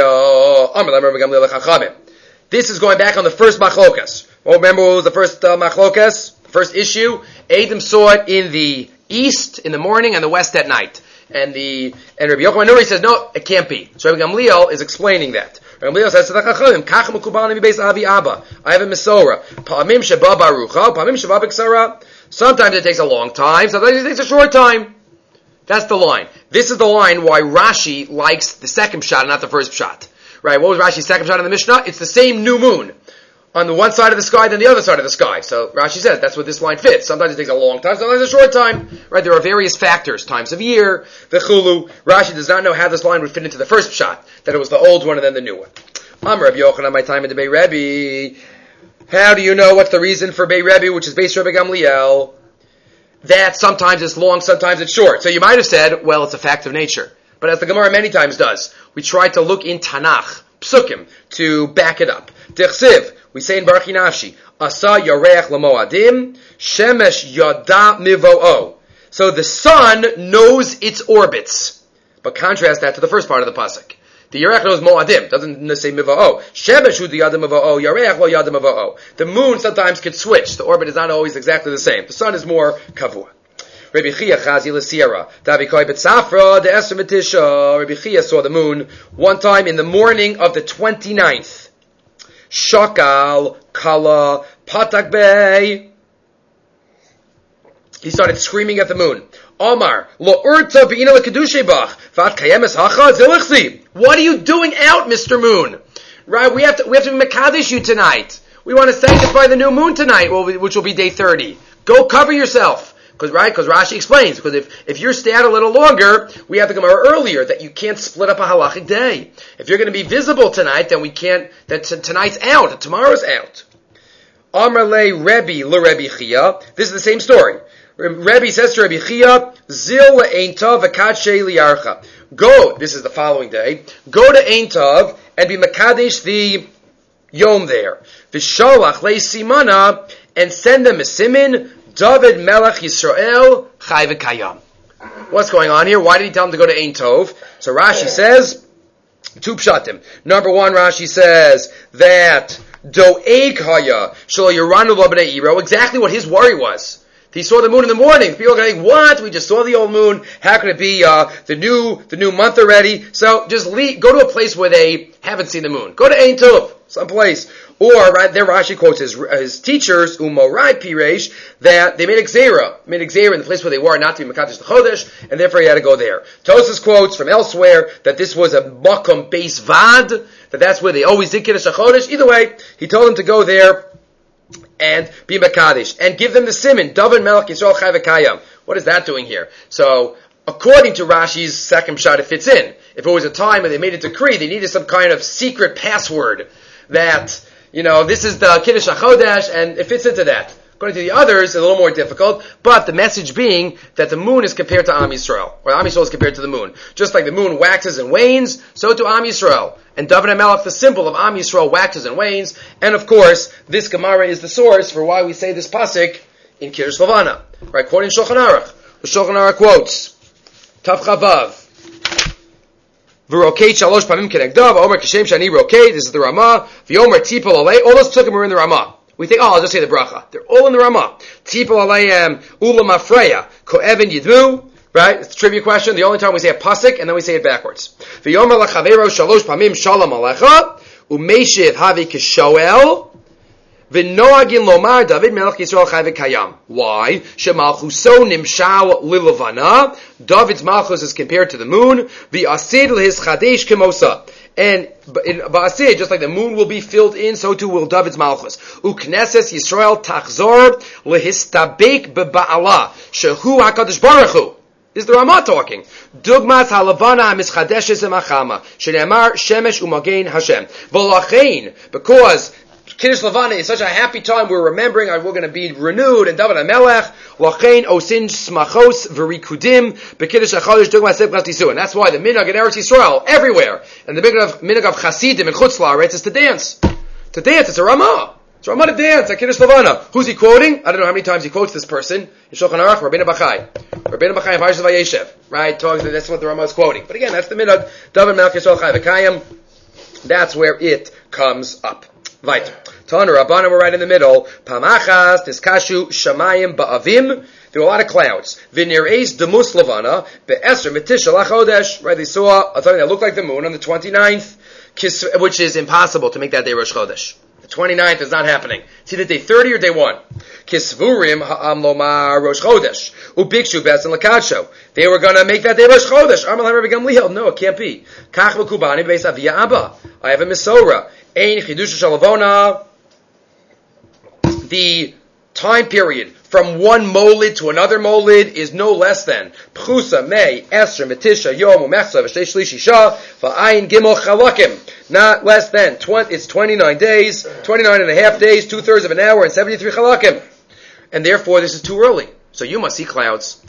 this is going back on the first machlokas. Well, remember what was the first uh, machlokas? First issue? Adam saw it in the east in the morning and the west at night. And the and Rabbi Yochanan Nuri says, no, it can't be. So Rabbi Gamliel is explaining that. Rabbi Gamliel says to the Chachamim, Kach mekubal mi beis avi abba. I have a Mesorah. Pa'amim sheba barucha, pa'amim sheba b'ksara. Sometimes it takes a long time, sometimes it takes a short time. That's the line. This is the line why Rashi likes the second shot, not the first shot. Right? What was Rashi's second shot in the Mishnah? It's the same new moon on the one side of the sky than the other side of the sky. So Rashi says that's what this line fits. Sometimes it takes a long time, sometimes a short time. Right? There are various factors, times of year, the chulu. Rashi does not know how this line would fit into the first shot, that it was the old one and then the new one. I'm Rabbi Yochanan, my time in the Bei Rebbe. How do you know what's the reason for Bei Rebbe, which is based Rabbi Gamliel? That sometimes it's long, sometimes it's short. So you might have said, well, it's a fact of nature. But as the Gemara many times does, we try to look in Tanakh, Psukim, to back it up. Tichsiv, we say in Baruch Nafshi, Asa Yareach Lamoadim, Shemesh Yada Mivo'o. So the sun knows its orbits. But contrast that to the first part of the pasuk. The Yarech knows Moadim, doesn't say Mivo'o. Shemesh Hu Yada Mivo'o, Yarech Lo Yada Mivo'o. The moon sometimes can switch. The orbit is not always exactly the same. The sun is more kavua. Rabbi Chia Chazi L'Sierra, Davikoi B'Tzafra, the Esther B'Tisha. Rabbi Chia saw the moon one time in the morning of the twenty-ninth. Shakal, Kala, Patak Bey. He started screaming at the moon. Omar, lo urta v'ina l'kedushe bach, v'at kayemes hacha zilichzi. What are you doing out, Mister Moon? Right, we have to, we have to mekadesh you tonight. We want to sanctify the new moon tonight, which will be day thirty. Go cover yourself. Because, right, because Rashi explains, because if, if you're stay out a little longer, we have to come out earlier, that you can't split up a halachic day. If you're going to be visible tonight, then we can't, that t- tonight's out, and tomorrow's out. Amar le Rebbe le Rebbe Chia. This is the same story. Rebbe says to Rebbe Chia, Zil le'ein tov v'kadshe liyarcha. Go, this is the following day, go to Ein Tov and be mekadesh the yom there. V'sholach le simana, and send them a simin, David Melech Yisrael Chai v'Kayam. What's going on here? Why did he tell him to go to Ein Tov? So Rashi says, two pshatim. Number one, Rashi says that Doeg Haya Shlo Yeranu Lo B'nei Iro, exactly what his worry was. He saw the moon in the morning. People are going, what? We just saw the old moon. How could it be uh, the new the new month already? So just leave, go to a place where they haven't seen the moon. Go to Ein Tov, someplace. Or, right, there Rashi quotes his, his teachers, Umorai Piresh, that they made a gzera, made a gzera in the place where they were, not to be Mekadesh the Chodesh, and therefore he had to go there. Tosas quotes from elsewhere that this was a Makom Beis Vad, that that's where they always did Kiddush HaChodesh. Either way, he told them to go there and be Makadish, and give them the siman, David Melech Yisrael Chai V'Kayam. What is that doing here? So, according to Rashi's second shot, it fits in. If it was a time when they made a decree, they needed some kind of secret password that, you know, this is the Kiddush HaChodesh, and it fits into that. According to the others, it's a little more difficult, but the message being that the moon is compared to Am Yisrael, or Am Yisrael is compared to the moon. Just like the moon waxes and wanes, so do Am Yisrael. And David HaMelech, the symbol of Am Yisrael, waxes and wanes. And of course, this Gemara is the source for why we say this pasuk in Kiddush Levana. Right, quoting Shulchan Aruch. The Shulchan Aruch quotes, Tav Chavav, V'rokei shalosh pamim kenegdav, Omer kishem shani rokei, this is the Ramah, V'omer tipol alei, all those psukim are in the Ramah. We think, oh, I'll just say the bracha. They're all in the Ramah. Tipol aleim ulam afreya ko'evin yidmu. Right? It's a trivia question. The only time we say a pasuk and then we say it backwards. V'yomer lachavero shalosh pamim shalom alecha u'meishiv havi kishoel v'noagin lomar David Melech Yisrael Chai V'Kayam. Why? Shemalchuso nimshal lilavana. David's malchus is compared to the moon. V'asid lehis chadesh kemosa. And in Ba'aseh, just like the moon will be filled in, so too will David's Malchus. Ukneses Yisrael tachzor lehistabek beba'ala shehu HaKadosh Baruch Hu. This is the Ramah talking. Dugmas halavana mischadeshes emachama shenemar shemesh umagein Hashem. V'lachein, because Kiddush Levana is such a happy time, we're remembering, we're going to be renewed, and David HaMelech, Lachein Osin Smachos V'rikudim, B'Kiddush HaChodesh Dugma Sebchas Tisu. And that's why the minhag in Eretz Yisrael, everywhere, and the minhag of, minhag of Chasidim and Chutz La'aretz is to dance. To dance, it's a Ramah. It's a Ramah to dance at Kiddush Levana. Who's he quoting? I don't know how many times he quotes this person. In Shulchan Aruch, Rabbeinu Bachai. Rabbeinu Bachai of Parshas Vayeshev. Right? Talking, that's what the Ramah is quoting. But again, that's the minhag, David Melech Yisrael Chai V'Kayam. That's where it comes up. Weiter. Tana Rabbana, we're right in the middle. Pamachas, Tiskashu, Shamayim, Ba'avim. There were a lot of clouds. V'nir'ez demus Levana, Be'eser Metisha Lachodesh. Right, they saw something that looked like the moon on the twenty-ninth, which is impossible to make that day Rosh Chodesh. The twenty-ninth is not happening. It's either day thirty or day one. Kisvurim ha'am lomar Rosh Chodesh. Ubikshu be'etzem lakadsho. They were going to make that day Rosh Chodesh. Amal Rabbi Gamliel. No, it can't be. Kach v'kubani be'es avia abba. I have a Misora. Ein chidush shalavona. The time period from one molid to another molid is no less than Pchusa, May, Esher, Metisha, Yom, Umechsa, V'shtei Shlishi Shah, V'ayin Gimel Chalakim. Not less than, twenty, it's twenty-nine days, twenty-nine and a half days, two-thirds of an hour, and seventy-three Chalakim. And therefore, this is too early. So you must see clouds.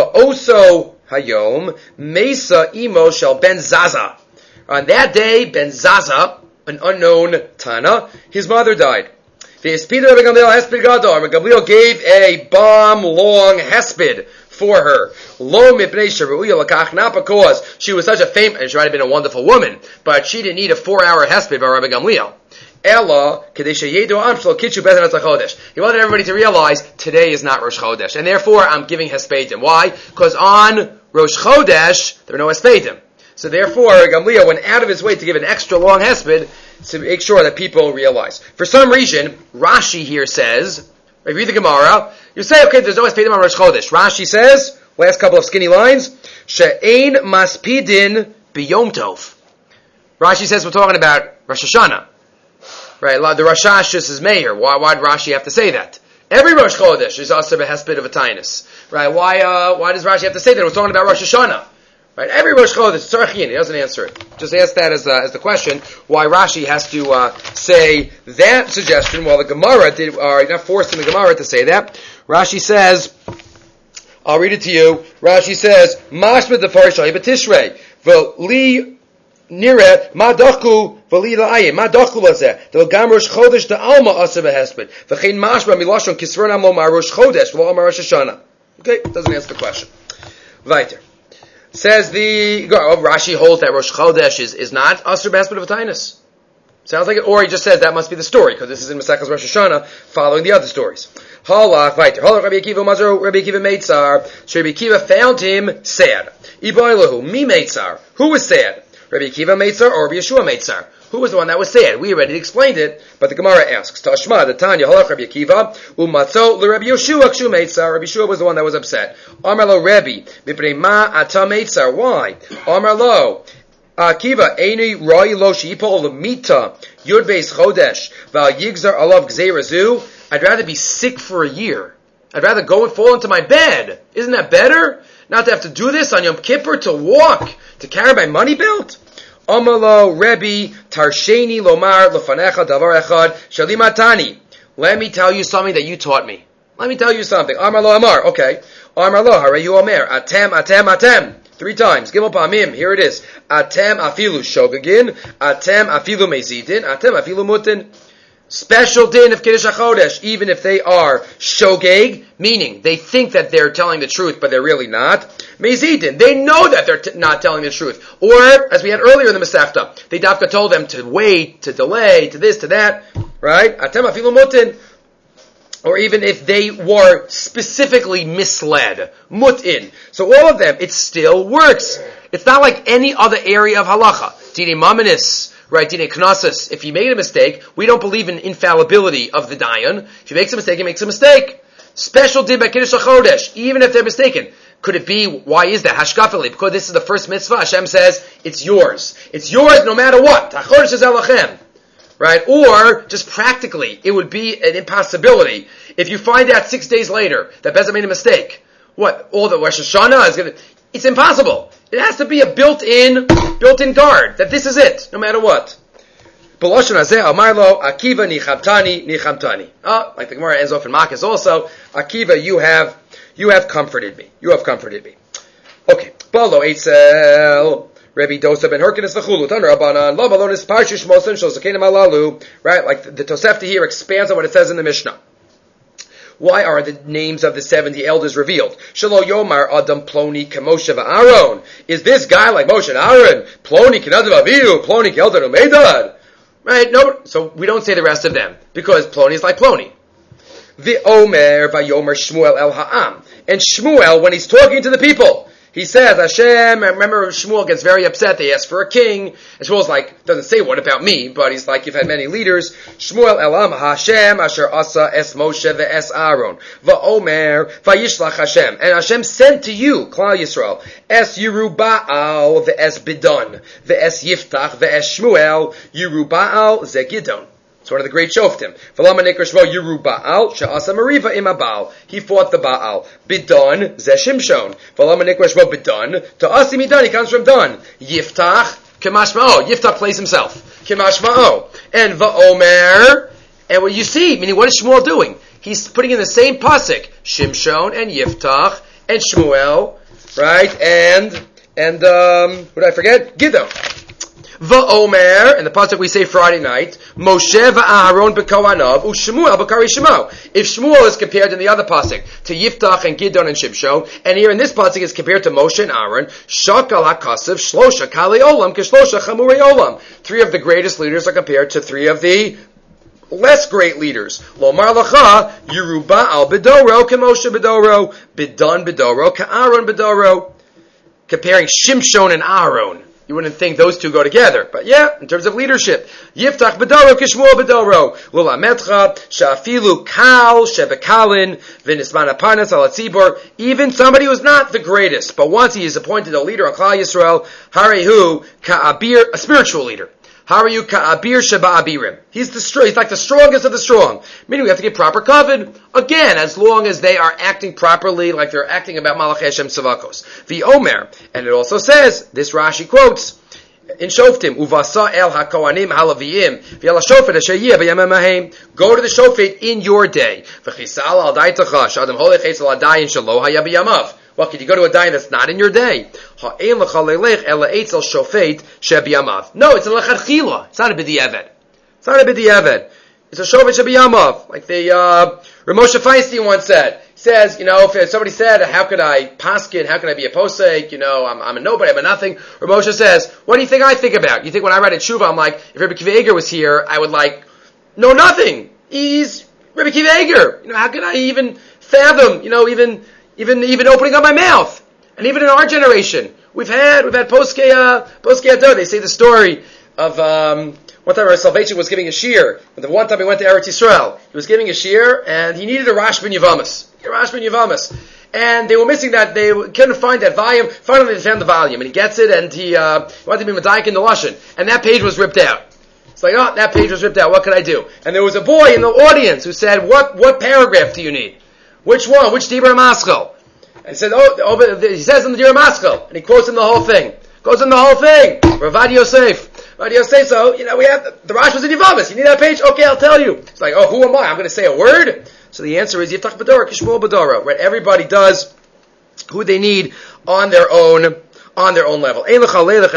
V'oso Hayom, Mesa Imo Shel Ben Zaza. On that day, Ben Zaza, an unknown Tana, his mother died. The Hesped Rabbi Gamliel Hesped Gadol. Rabbi Gamliel gave a bomb long hesped for her. Lo mipnei sheruya lakach, not because she was such a famous, she might have been a wonderful woman, but she didn't need a four-hour hesped by Rabbi Gamliel. Ella kedei sheyedu am shel kitchu bezen atzachodesh. He wanted everybody to realize today is not Rosh Chodesh, and therefore I'm giving hespedim. Why? Because on Rosh Chodesh there are no hespedim. So therefore, Gamliel went out of his way to give an extra long hesped to make sure that people realize. For some reason, Rashi here says, if you read the Gemara, you say, okay, there's no hespedim on Rosh Chodesh. Rashi says, last couple of skinny lines, she'ein maspidin biyom tov. Rashi says we're talking about Rosh Hashanah. Right, the Rosh Hashanah is Meir. Why, why did Rashi have to say that? Every Rosh Chodesh is also a hesped of a tainus. Right, why, uh, why does Rashi have to say that? We're talking about Rosh Hashanah. Right, every Rosh Chodesh, Tzarchin, he doesn't answer it. Just ask that as, uh, as the question, why Rashi has to uh, say that suggestion, while the Gemara did, or not forcing the Gemara to say that. Rashi says, I'll read it to you. Rashi says, Mashma defar shahi b'tishrei, v'li nire, ma dochu, v'li la'ayim, ma dochu lazeh, del gam Rosh Chodesh de alma asa b'hesped, v'chein mashma milashon kisronam lo ma Rosh Chodesh, v'lo ma Rosh Hashanah. Okay, doesn't answer the question. Weiter. Says the oh, Rashi holds that Rosh Chodesh is, is not Asr B'Hesped of a Tainus. Sounds like it, or he just says that must be the story because this is in Maseches Rosh Hashanah, following the other stories. Halach weiter. Halach Rabbi Akiva Mazur Rabbi Akiva Meitzar. Rabbi Akiva found him sad. Iboilahu mi Meitzar. Who was sad? Rabbi Akiva Meitzar or Rabbi Yeshua Meitzar? Who was the one that was sad? We already explained it, but the Gemara asks, Tashma, the Tanya, Halach Rabbi Akiva, Umatzo, Rabbi Yeshua, Kshu Meitzar. Rabbi Yeshua was the one that was upset. Amar lo Rabbi, Mipnei ma ata Meitzar. Why? Amar lo, Akiva, Eini Roi lo Sheipol Lemita, Yud Beis Chodesh, Val Yigzar Alav Gzeirazu, I'd rather be sick for a year. I'd rather go and fall into my bed. Isn't that better? Not to have to do this on Yom Kippur, to walk, to carry my money belt? Amalo Rebbe Tarsheni Lomar Lefanecha Davar Echad Shalimatani. Let me tell you something that you taught me. Let me tell you something. Amar lo Amar. Okay. Amar lo Harayu Omer. Atem, Atem, Atem. Three times. Gimel Pamim. Here it is. Atem afilu shogegin. Atem afilu mezidin. Atem afilu mutin. Special din of Kiddush HaChodesh, even if they are shogeg, meaning they think that they're telling the truth, but they're really not. Mezidin, they know that they're t- not telling the truth. Or, as we had earlier in the Masechta, they dafka told them to wait, to delay, to this, to that, right? Atem afilu mutin. Or even if they were specifically misled, mutin. So all of them, it still works. It's not like any other area of halacha. Dine maminis, right? Dine knossos. If he made a mistake, we don't believe in infallibility of the dayan. If he makes a mistake, he makes a mistake. Special din by Kiddush HaChodesh, even if they're mistaken. Could it be, why is that? Hashkafeli, because this is the first mitzvah. Hashem says, it's yours. It's yours no matter what. HaChodesh is Elochem. Right? Or, just practically, it would be an impossibility. If you find out six days later that Bezah made a mistake, what? All the Rosh Hashanah is going to... It's impossible. It has to be a built-in, built-in guard, that this is it, no matter what. B'loshen hazeh amar lo, Akiva nichamtani, nichamtani. Oh, like the Gemara ends off in Makkas also, Akiva, you have, you have comforted me. You have comforted me. Okay. Balo eitzel... Rabbi Dosa ben Herkinis v'chulu tan Rabbanan lo malonis parshish mosen shel zakenim alalu. Right, like the, the Tosefta here expands on what it says in the Mishnah. Why are the names of the seventy elders revealed? Shelo Yomar Adam Ploni Kamoshe v'Aaron. Is this guy like Moshe and Aaron? Ploni Kenadav Avihu, Ploni Keldan Umedad. Right? No, so we don't say the rest of them because Ploni is like Ploni. V'Omer v'Yomer Shmuel El Ha'am. And Shmuel, when he's talking to the people, he says, Hashem, remember Shmuel gets very upset, they ask for a king, and Shmuel's like, doesn't say what about me, but he's like, you've had many leaders. Shmuel elam Hashem, asher asa es Moshe ve'es Aaron, va'omer, va'yishlach Hashem, and Hashem sent to you, Klal Yisrael, es Yeruba'al ve'es Bidon, ve'es Yiftach ve'es Shmuel, Yeruba'al ze Gidon. It's one of the great shoftim. V'lama nikra shmo Yeruba'al she'asa mariva im Baal. He fought the Baal. Bidon ze Shimshon. V'lama nikra shmo Bidon. Ta'asi midon. He comes from Don. Yiftach kemashma'o. Yiftach plays himself. Kemashma'o. And va'omer. And what you see, meaning what is Shmuel doing? He's putting in the same pasuk. Shimshon and Yiftach and Shmuel. Right? And, and, um, what did I forget? Gidon. Va'omer, and the pasuk we say Friday night, Moshe va'Aaron b'kohanav, u'Shmuel b'kari Shemo. If Shmuel is compared in the other pasuk to Yiftach and Gidon and Shimshon, and here in this pasuk is compared to Moshe and Aaron, Shakal hakasav shlosha kali olam kishlosha chamurei olam. Three of the greatest leaders are compared to three of the less great leaders. Lomar lacha, Yeruba'al b'doro k'Moshe b'doro, Bidon b'doro k'Aaron b'doro. Comparing Shimshon and Aaron. You wouldn't think those two go together. But yeah, in terms of leadership. Yiftach b'doro kishmuel b'doro. Lula metcha, sha'afilu kal, shebekalin, v'nisman aparnas al tzibor. Even somebody who's not the greatest, but once he is appointed a leader on Klal Yisrael, harehu ka'abir, a spiritual leader. Harehu ka'abir sheba'abirim. He's the str- he's like the strongest of the strong. Meaning we have to get proper covet. Again, as long as they are acting properly, like they're acting about Malach Hashem Tzavakos. The Omer, and it also says, this Rashi quotes, in Shoftim, Uvasa el hakohanim halaviyim, v'yala shofet asher yeh b'yamim hahem. Go to the shofet in your day. V'chisal al daitacha, sh'adam holech etzel adayin shelo haya b'yamav. Well, could you go to a dayan that's not in your day? No, it's a lechatchila. It's not a b'di'evet. It's not a b'di'evet. It's a shofet shebiyamav. Like the uh, Ramosha Feinstein once said. He says, you know, if somebody said, how could I paskin, how can I be a posek, you know, I'm, I'm a nobody, I'm a nothing. Ramosha says, what do you think I think about? You think when I write a tshuva, I'm like, if Rebbe Kiva Eger was here, I would like, know nothing. He's Rebbe Kiva Eger. You know, how could I even fathom, you know, even... Even even opening up my mouth, and even in our generation, we've had we've had poskei uh, poskei ador. They say the story of um, one time our Salvation was giving a shir. The one time he went to Eretz Yisrael, he was giving a shir, and he needed a Rash ben Yavamas, a Rash ben Yavamas, and they were missing that. They couldn't find that volume. Finally, they found the volume, and he gets it, and he uh, wanted to be medayik in the lashon, and that page was ripped out. It's like, oh, that page was ripped out. What can I do? And there was a boy in the audience who said, what what paragraph do you need? Which one? Which Dibur Maskal? And said, oh, oh, he says in the Dibur Maskal, and he quotes in the whole thing. Goes in the whole thing. Ravad Yosef. Ravad Yosef, so, you know, we have, the Rash was in Yavamis. You need that page? Okay, I'll tell you. It's like, oh, who am I? I'm going to say a word? So the answer is, Yiftach B'Dorah, Kishmuel B'Dorah. Right? Everybody does who they need on their own, on their own level. The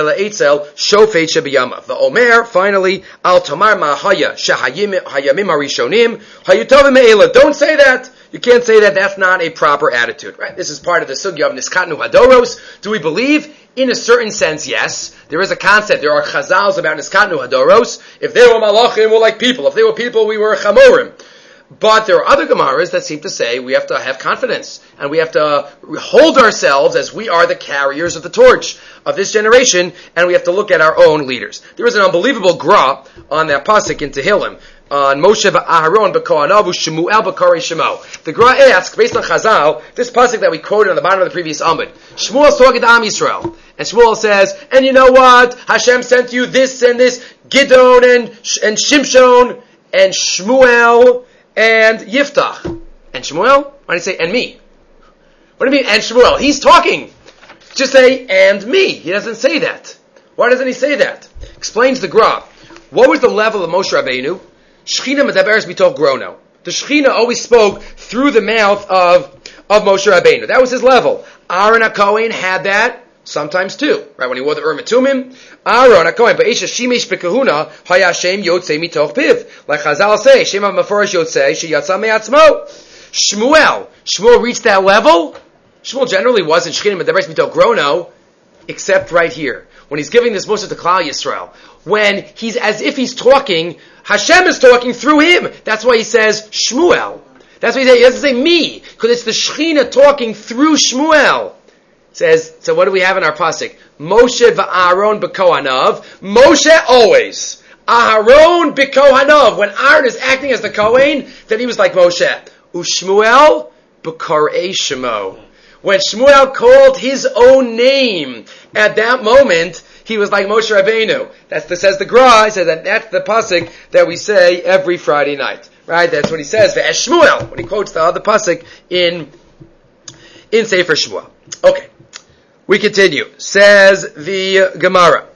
Omer, finally, Al Tamar Ma'haya, Shahayim Hayamim Harishonim, Hayutavim Me'ela. Don't say that. You can't say that. That's not a proper attitude, right? This is part of the sugya of Niskatnu Hadoros. Do we believe? In a certain sense, yes. There is a concept. There are chazals about Niskatnu Hadoros. If they were malachim, we're like people. If they were people, we were chamorim. But there are other Gemaras that seem to say we have to have confidence and we have to hold ourselves as we are the carriers of the torch of this generation, and we have to look at our own leaders. There is an unbelievable gra on that pasuk in Tehillim on Moshe v'Aharon b'Kohanav u'Shmuel b'Karei Shemo. The gra asks, based on Chazal, this pasuk that we quoted on the bottom of the previous Amud, Shmuel's talking to Am Yisrael, and Shmuel says, and you know what? Hashem sent you this and this, Gidon and and Shimshon and Shmuel and Yiftach. And Shmuel? Why did he say, and me? What do you mean, and Shmuel? He's talking. Just say, and me. He doesn't say that. Why doesn't he say that? Explains the Gra. What was the level of Moshe Rabbeinu? Shechina medaberes mitoch grono. The Shechina always spoke through the mouth of, of Moshe Rabbeinu. That was his level. Aaron HaKohen had that sometimes too. Right, when he wore the Ur Metumim, Aaron HaKohen, but Esha Shimesh Bekahuna, Hayashem Yotzei mitoch piv. Like Chazal say, Shem HaMeforish Yotzei, Sheyatza me'atzmo. Shmuel. Shmuel reached that level. Shmuel generally wasn't Shechina medaberes mitoch grono, except right here. When he's giving this Moshe to Klal Yisrael. When he's as if he's talking, Hashem is talking through him. That's why he says Shmuel. That's why he, says, he doesn't say me, because it's the Shechina talking through Shmuel. It says, so what do we have in our pasuk? Moshe v'Aaron b'Kohanav. Moshe always. Aharon b'Kohanav. When Aaron is acting as the Kohen, then he was like Moshe. U'Shmuel b'Karei Shemo. When Shmuel called his own name, at that moment, he was like Moshe Rabbeinu. That's the, says the Gra, he says that that's the pasuk that we say every Friday night. Right? That's what he says, Ve'esh Shmuel, when he quotes the other pasuk in, in Sefer Shmuel. Okay. We continue. Says the Gemara.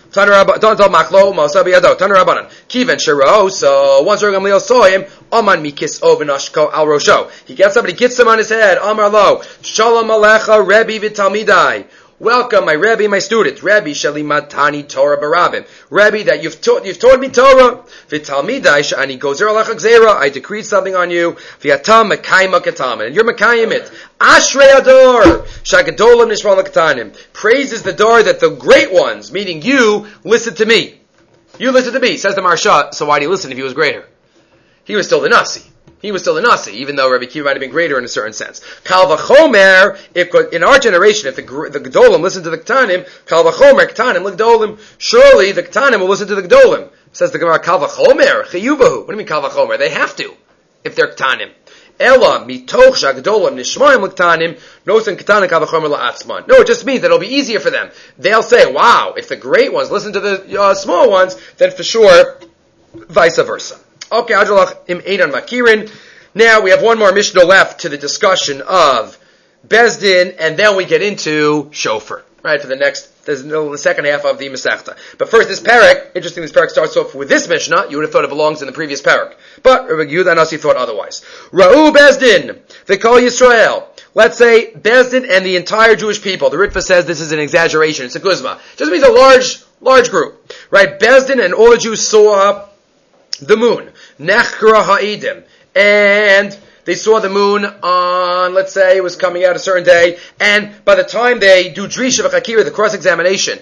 Kiven Shiro, so once Rav Gamliel saw him, Aman mikis ovenashko al rosho. He gets up and he gets him on his head. Amar lo, Shalom alecha Rebbe v'talmidai. Welcome, my Rebbe, my student. Rebbe shalimatani Torah barabim. Rebbe, that you've taught, you've taught me Torah. V'talmidai shani gozer alecha gzera. I decreed something on you. V'yatam mekayim akatam. And you're mekayim it. Ashrei ador. Shagadolim nishmal akatanim. Praise is the door that the great ones, meaning you, listen to me. You listen to me. Says the Maharsha, so why do you listen if he was greater? He was still the Nasi. He was still the Nasi, even though Rabbi Kiva might have been greater in a certain sense. Kal v'chomer, if in our generation, if the, the Gedolim listen to the Ketanim, Kal v'chomer, Ketanim, l'Gedolim, surely the Ketanim will listen to the Gedolim. Says the Gemara, Kal v'chomer, chiyuvahu. What do you mean Kal v'chomer? They have to, if they're Ketanim. Ela mitoch shagdolim nishmayim l'Ketanim, nosen Ketanim Kal v'chomer la'atzman. No, it just means that it'll be easier for them. They'll say, wow, if the great ones listen to the uh, small ones, then for sure, vice versa. Okay, Adrolach im Eidan Makirin. Now we have one more Mishnah left to the discussion of Bezdin, and then we get into Shofar. Right, for the next, there's the second half of the Masechta. But first, this parak, interesting, this parak starts off with this Mishnah. You would have thought it belongs in the previous parak. But Rabbi Yehuda Nasi thought otherwise. Ra'u Bezdin, they call Yisrael. Let's say Bezdin and the entire Jewish people. The Ritva says this is an exaggeration. It's a guzma. It just means a large, large group. Right, Bezdin and all the Jews saw the moon. Nechkra ha'idim. And they saw the moon on, let's say, it was coming out a certain day, and by the time they do Drisha v'chakira, the cross-examination,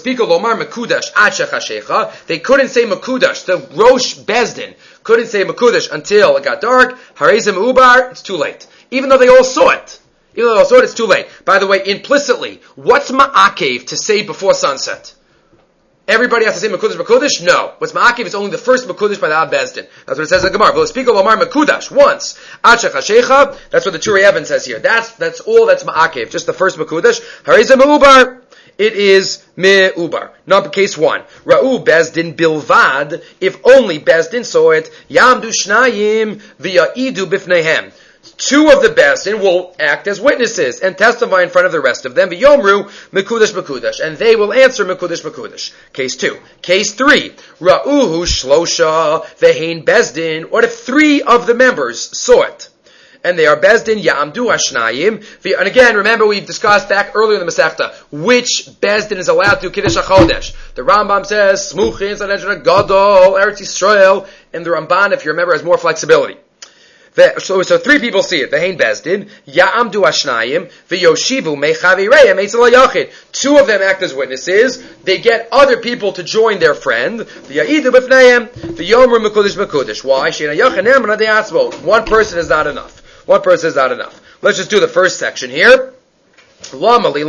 they couldn't say Makudash. The Rosh Bezdin couldn't say Makudash until it got dark. Harizim Ubar, it's too late. Even though they all saw it. Even though they all saw it, it's too late. By the way, implicitly, what's Ma'akev to say before sunset? Everybody has to say Mekudash, Mekudash? No. What's Ma'akiv is only the first Mekudash by the Ab Bezdin. That's what it says in the Gemara. V'lo speak of Omar Mekudash, once. Achach HaShecha, that's what the Turi Evan says here. That's, that's all that's Ma'akiv. Just the first Mekudash. Harizim Ubar. it is me'ubar. Number case one. Ra'u bezdin bilvad, if only bezdin saw it, yamdu shnayim v'ya'idu bifnehem. Two of the bezdin will act as witnesses and testify in front of the rest of them. V'yomru mekudesh mekudesh, and they will answer mekudesh mekudesh. Case two. Case three. Ra'uhu shlosha v'hein bezdin. What if three of the members saw it? And they are bezdin ya'amdu ashnayim. And again, remember we've discussed back earlier in the Masechta which bezdin is allowed to kiddush hachodesh. The Rambam says smuchin sanhedrin gadol Eretz Yisrael, and the Ramban, if you remember, has more flexibility. So, so three people see it. Ve'hein bezdin ya'amdu ashnayim v'yoshivu mechavireim eitzel hayachid. Two of them act as witnesses. They get other people to join their friend. V'ya'idu b'fneim v'yomru mekudesh mekudesh. Why? She'ena yachanem v'nadei atzmo. One person is not enough. One person is not enough. Let's just do the first section here. What's the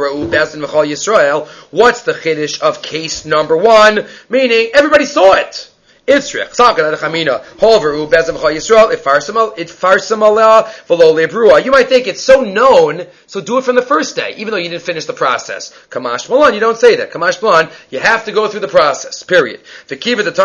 chiddush of case number one? Meaning, everybody saw it. Itzrich. You might think it's so known, so do it from the first day, even though you didn't finish the process. Kamash Malon, you don't say that. Kamash Malon, you have to go through the process, period. What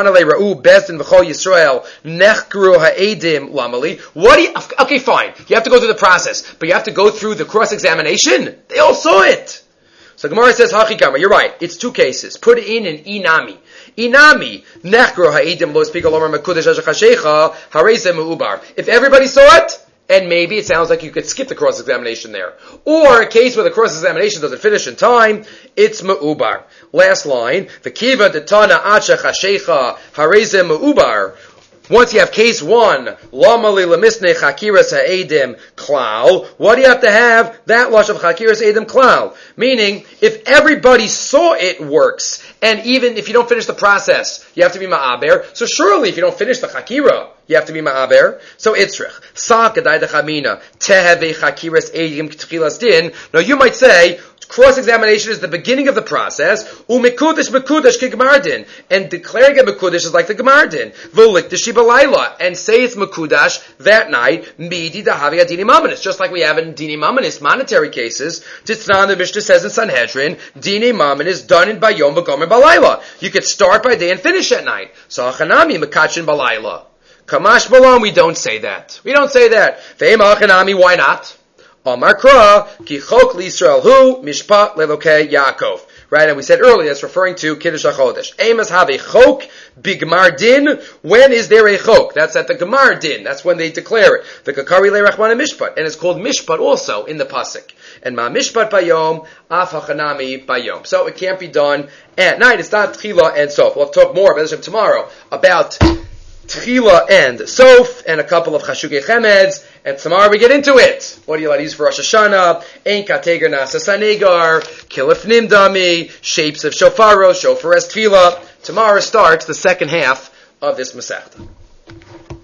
do you, okay, fine. You have to go through the process, but you have to go through the cross-examination? They all saw it. So Gemara says, Hachikama, you're right. It's two cases. Put it in an inami. Inami, nechgro ha'idim lo speak alomar mekudesh hashachashecha hareze me'ubar. If everybody saw it, and maybe it sounds like you could skip the cross-examination there. Or a case where the cross-examination doesn't finish in time, it's me'ubar. Last line, v'kiva detana hashachashecha hareze me'ubar. Once you have case one, lamali lemisne chakiras ha'edim klal, what do you have to have? That lush of chakiras ha'edim klal. Meaning, if everybody saw it works, and even if you don't finish the process, you have to be ma'aber, so surely if you don't finish the chakira, you have to be ma'aber. So itzrich. Sa kedai dechamina, teheve chakiras ha'edim t'chilas din. Now you might say, cross-examination is the beginning of the process. Umekudesh mekudesh ki gemardin, and declaring a mekudesh is like the gemardin. V'lik the shibalayla, and say it's mekudash that night. Midi dahavi adini mamanis, just like we have in dini mamanis monetary cases. Titznan, the Mishnah says in Sanhedrin, dini mamanis done in bayom v'gomer balayla. You could start by day and finish at night. So achanami mekachin balayla. Kamash balon, we don't say that. We don't say that. Ve'em achanami, why not? Amar Kra, ki chok l'Yisrael hu, mishpat lelokei Yaakov. Right, and we said earlier, it's referring to Kiddush HaChodesh. Amos have a chok, bigmar din. When is there a chok? That's at the gemar din. That's when they declare it. The kakari le'rachman mishpat. And it's called mishpat also in the pasuk. And ma mishpat bayom, af hachanami bayom. So it can't be done at night. It's not tchila and sof. We'll talk more about this tomorrow, about Tchila and Sof, and a couple of Chashukei Chemeds, and tomorrow we get into it. What do you like to use for Rosh Hashanah? Ein Kateger Nasa Sanegar, Kilif Nimdami, shapes of Shofaro, Shofar as Tchila. Tomorrow starts the second half of this Masechta.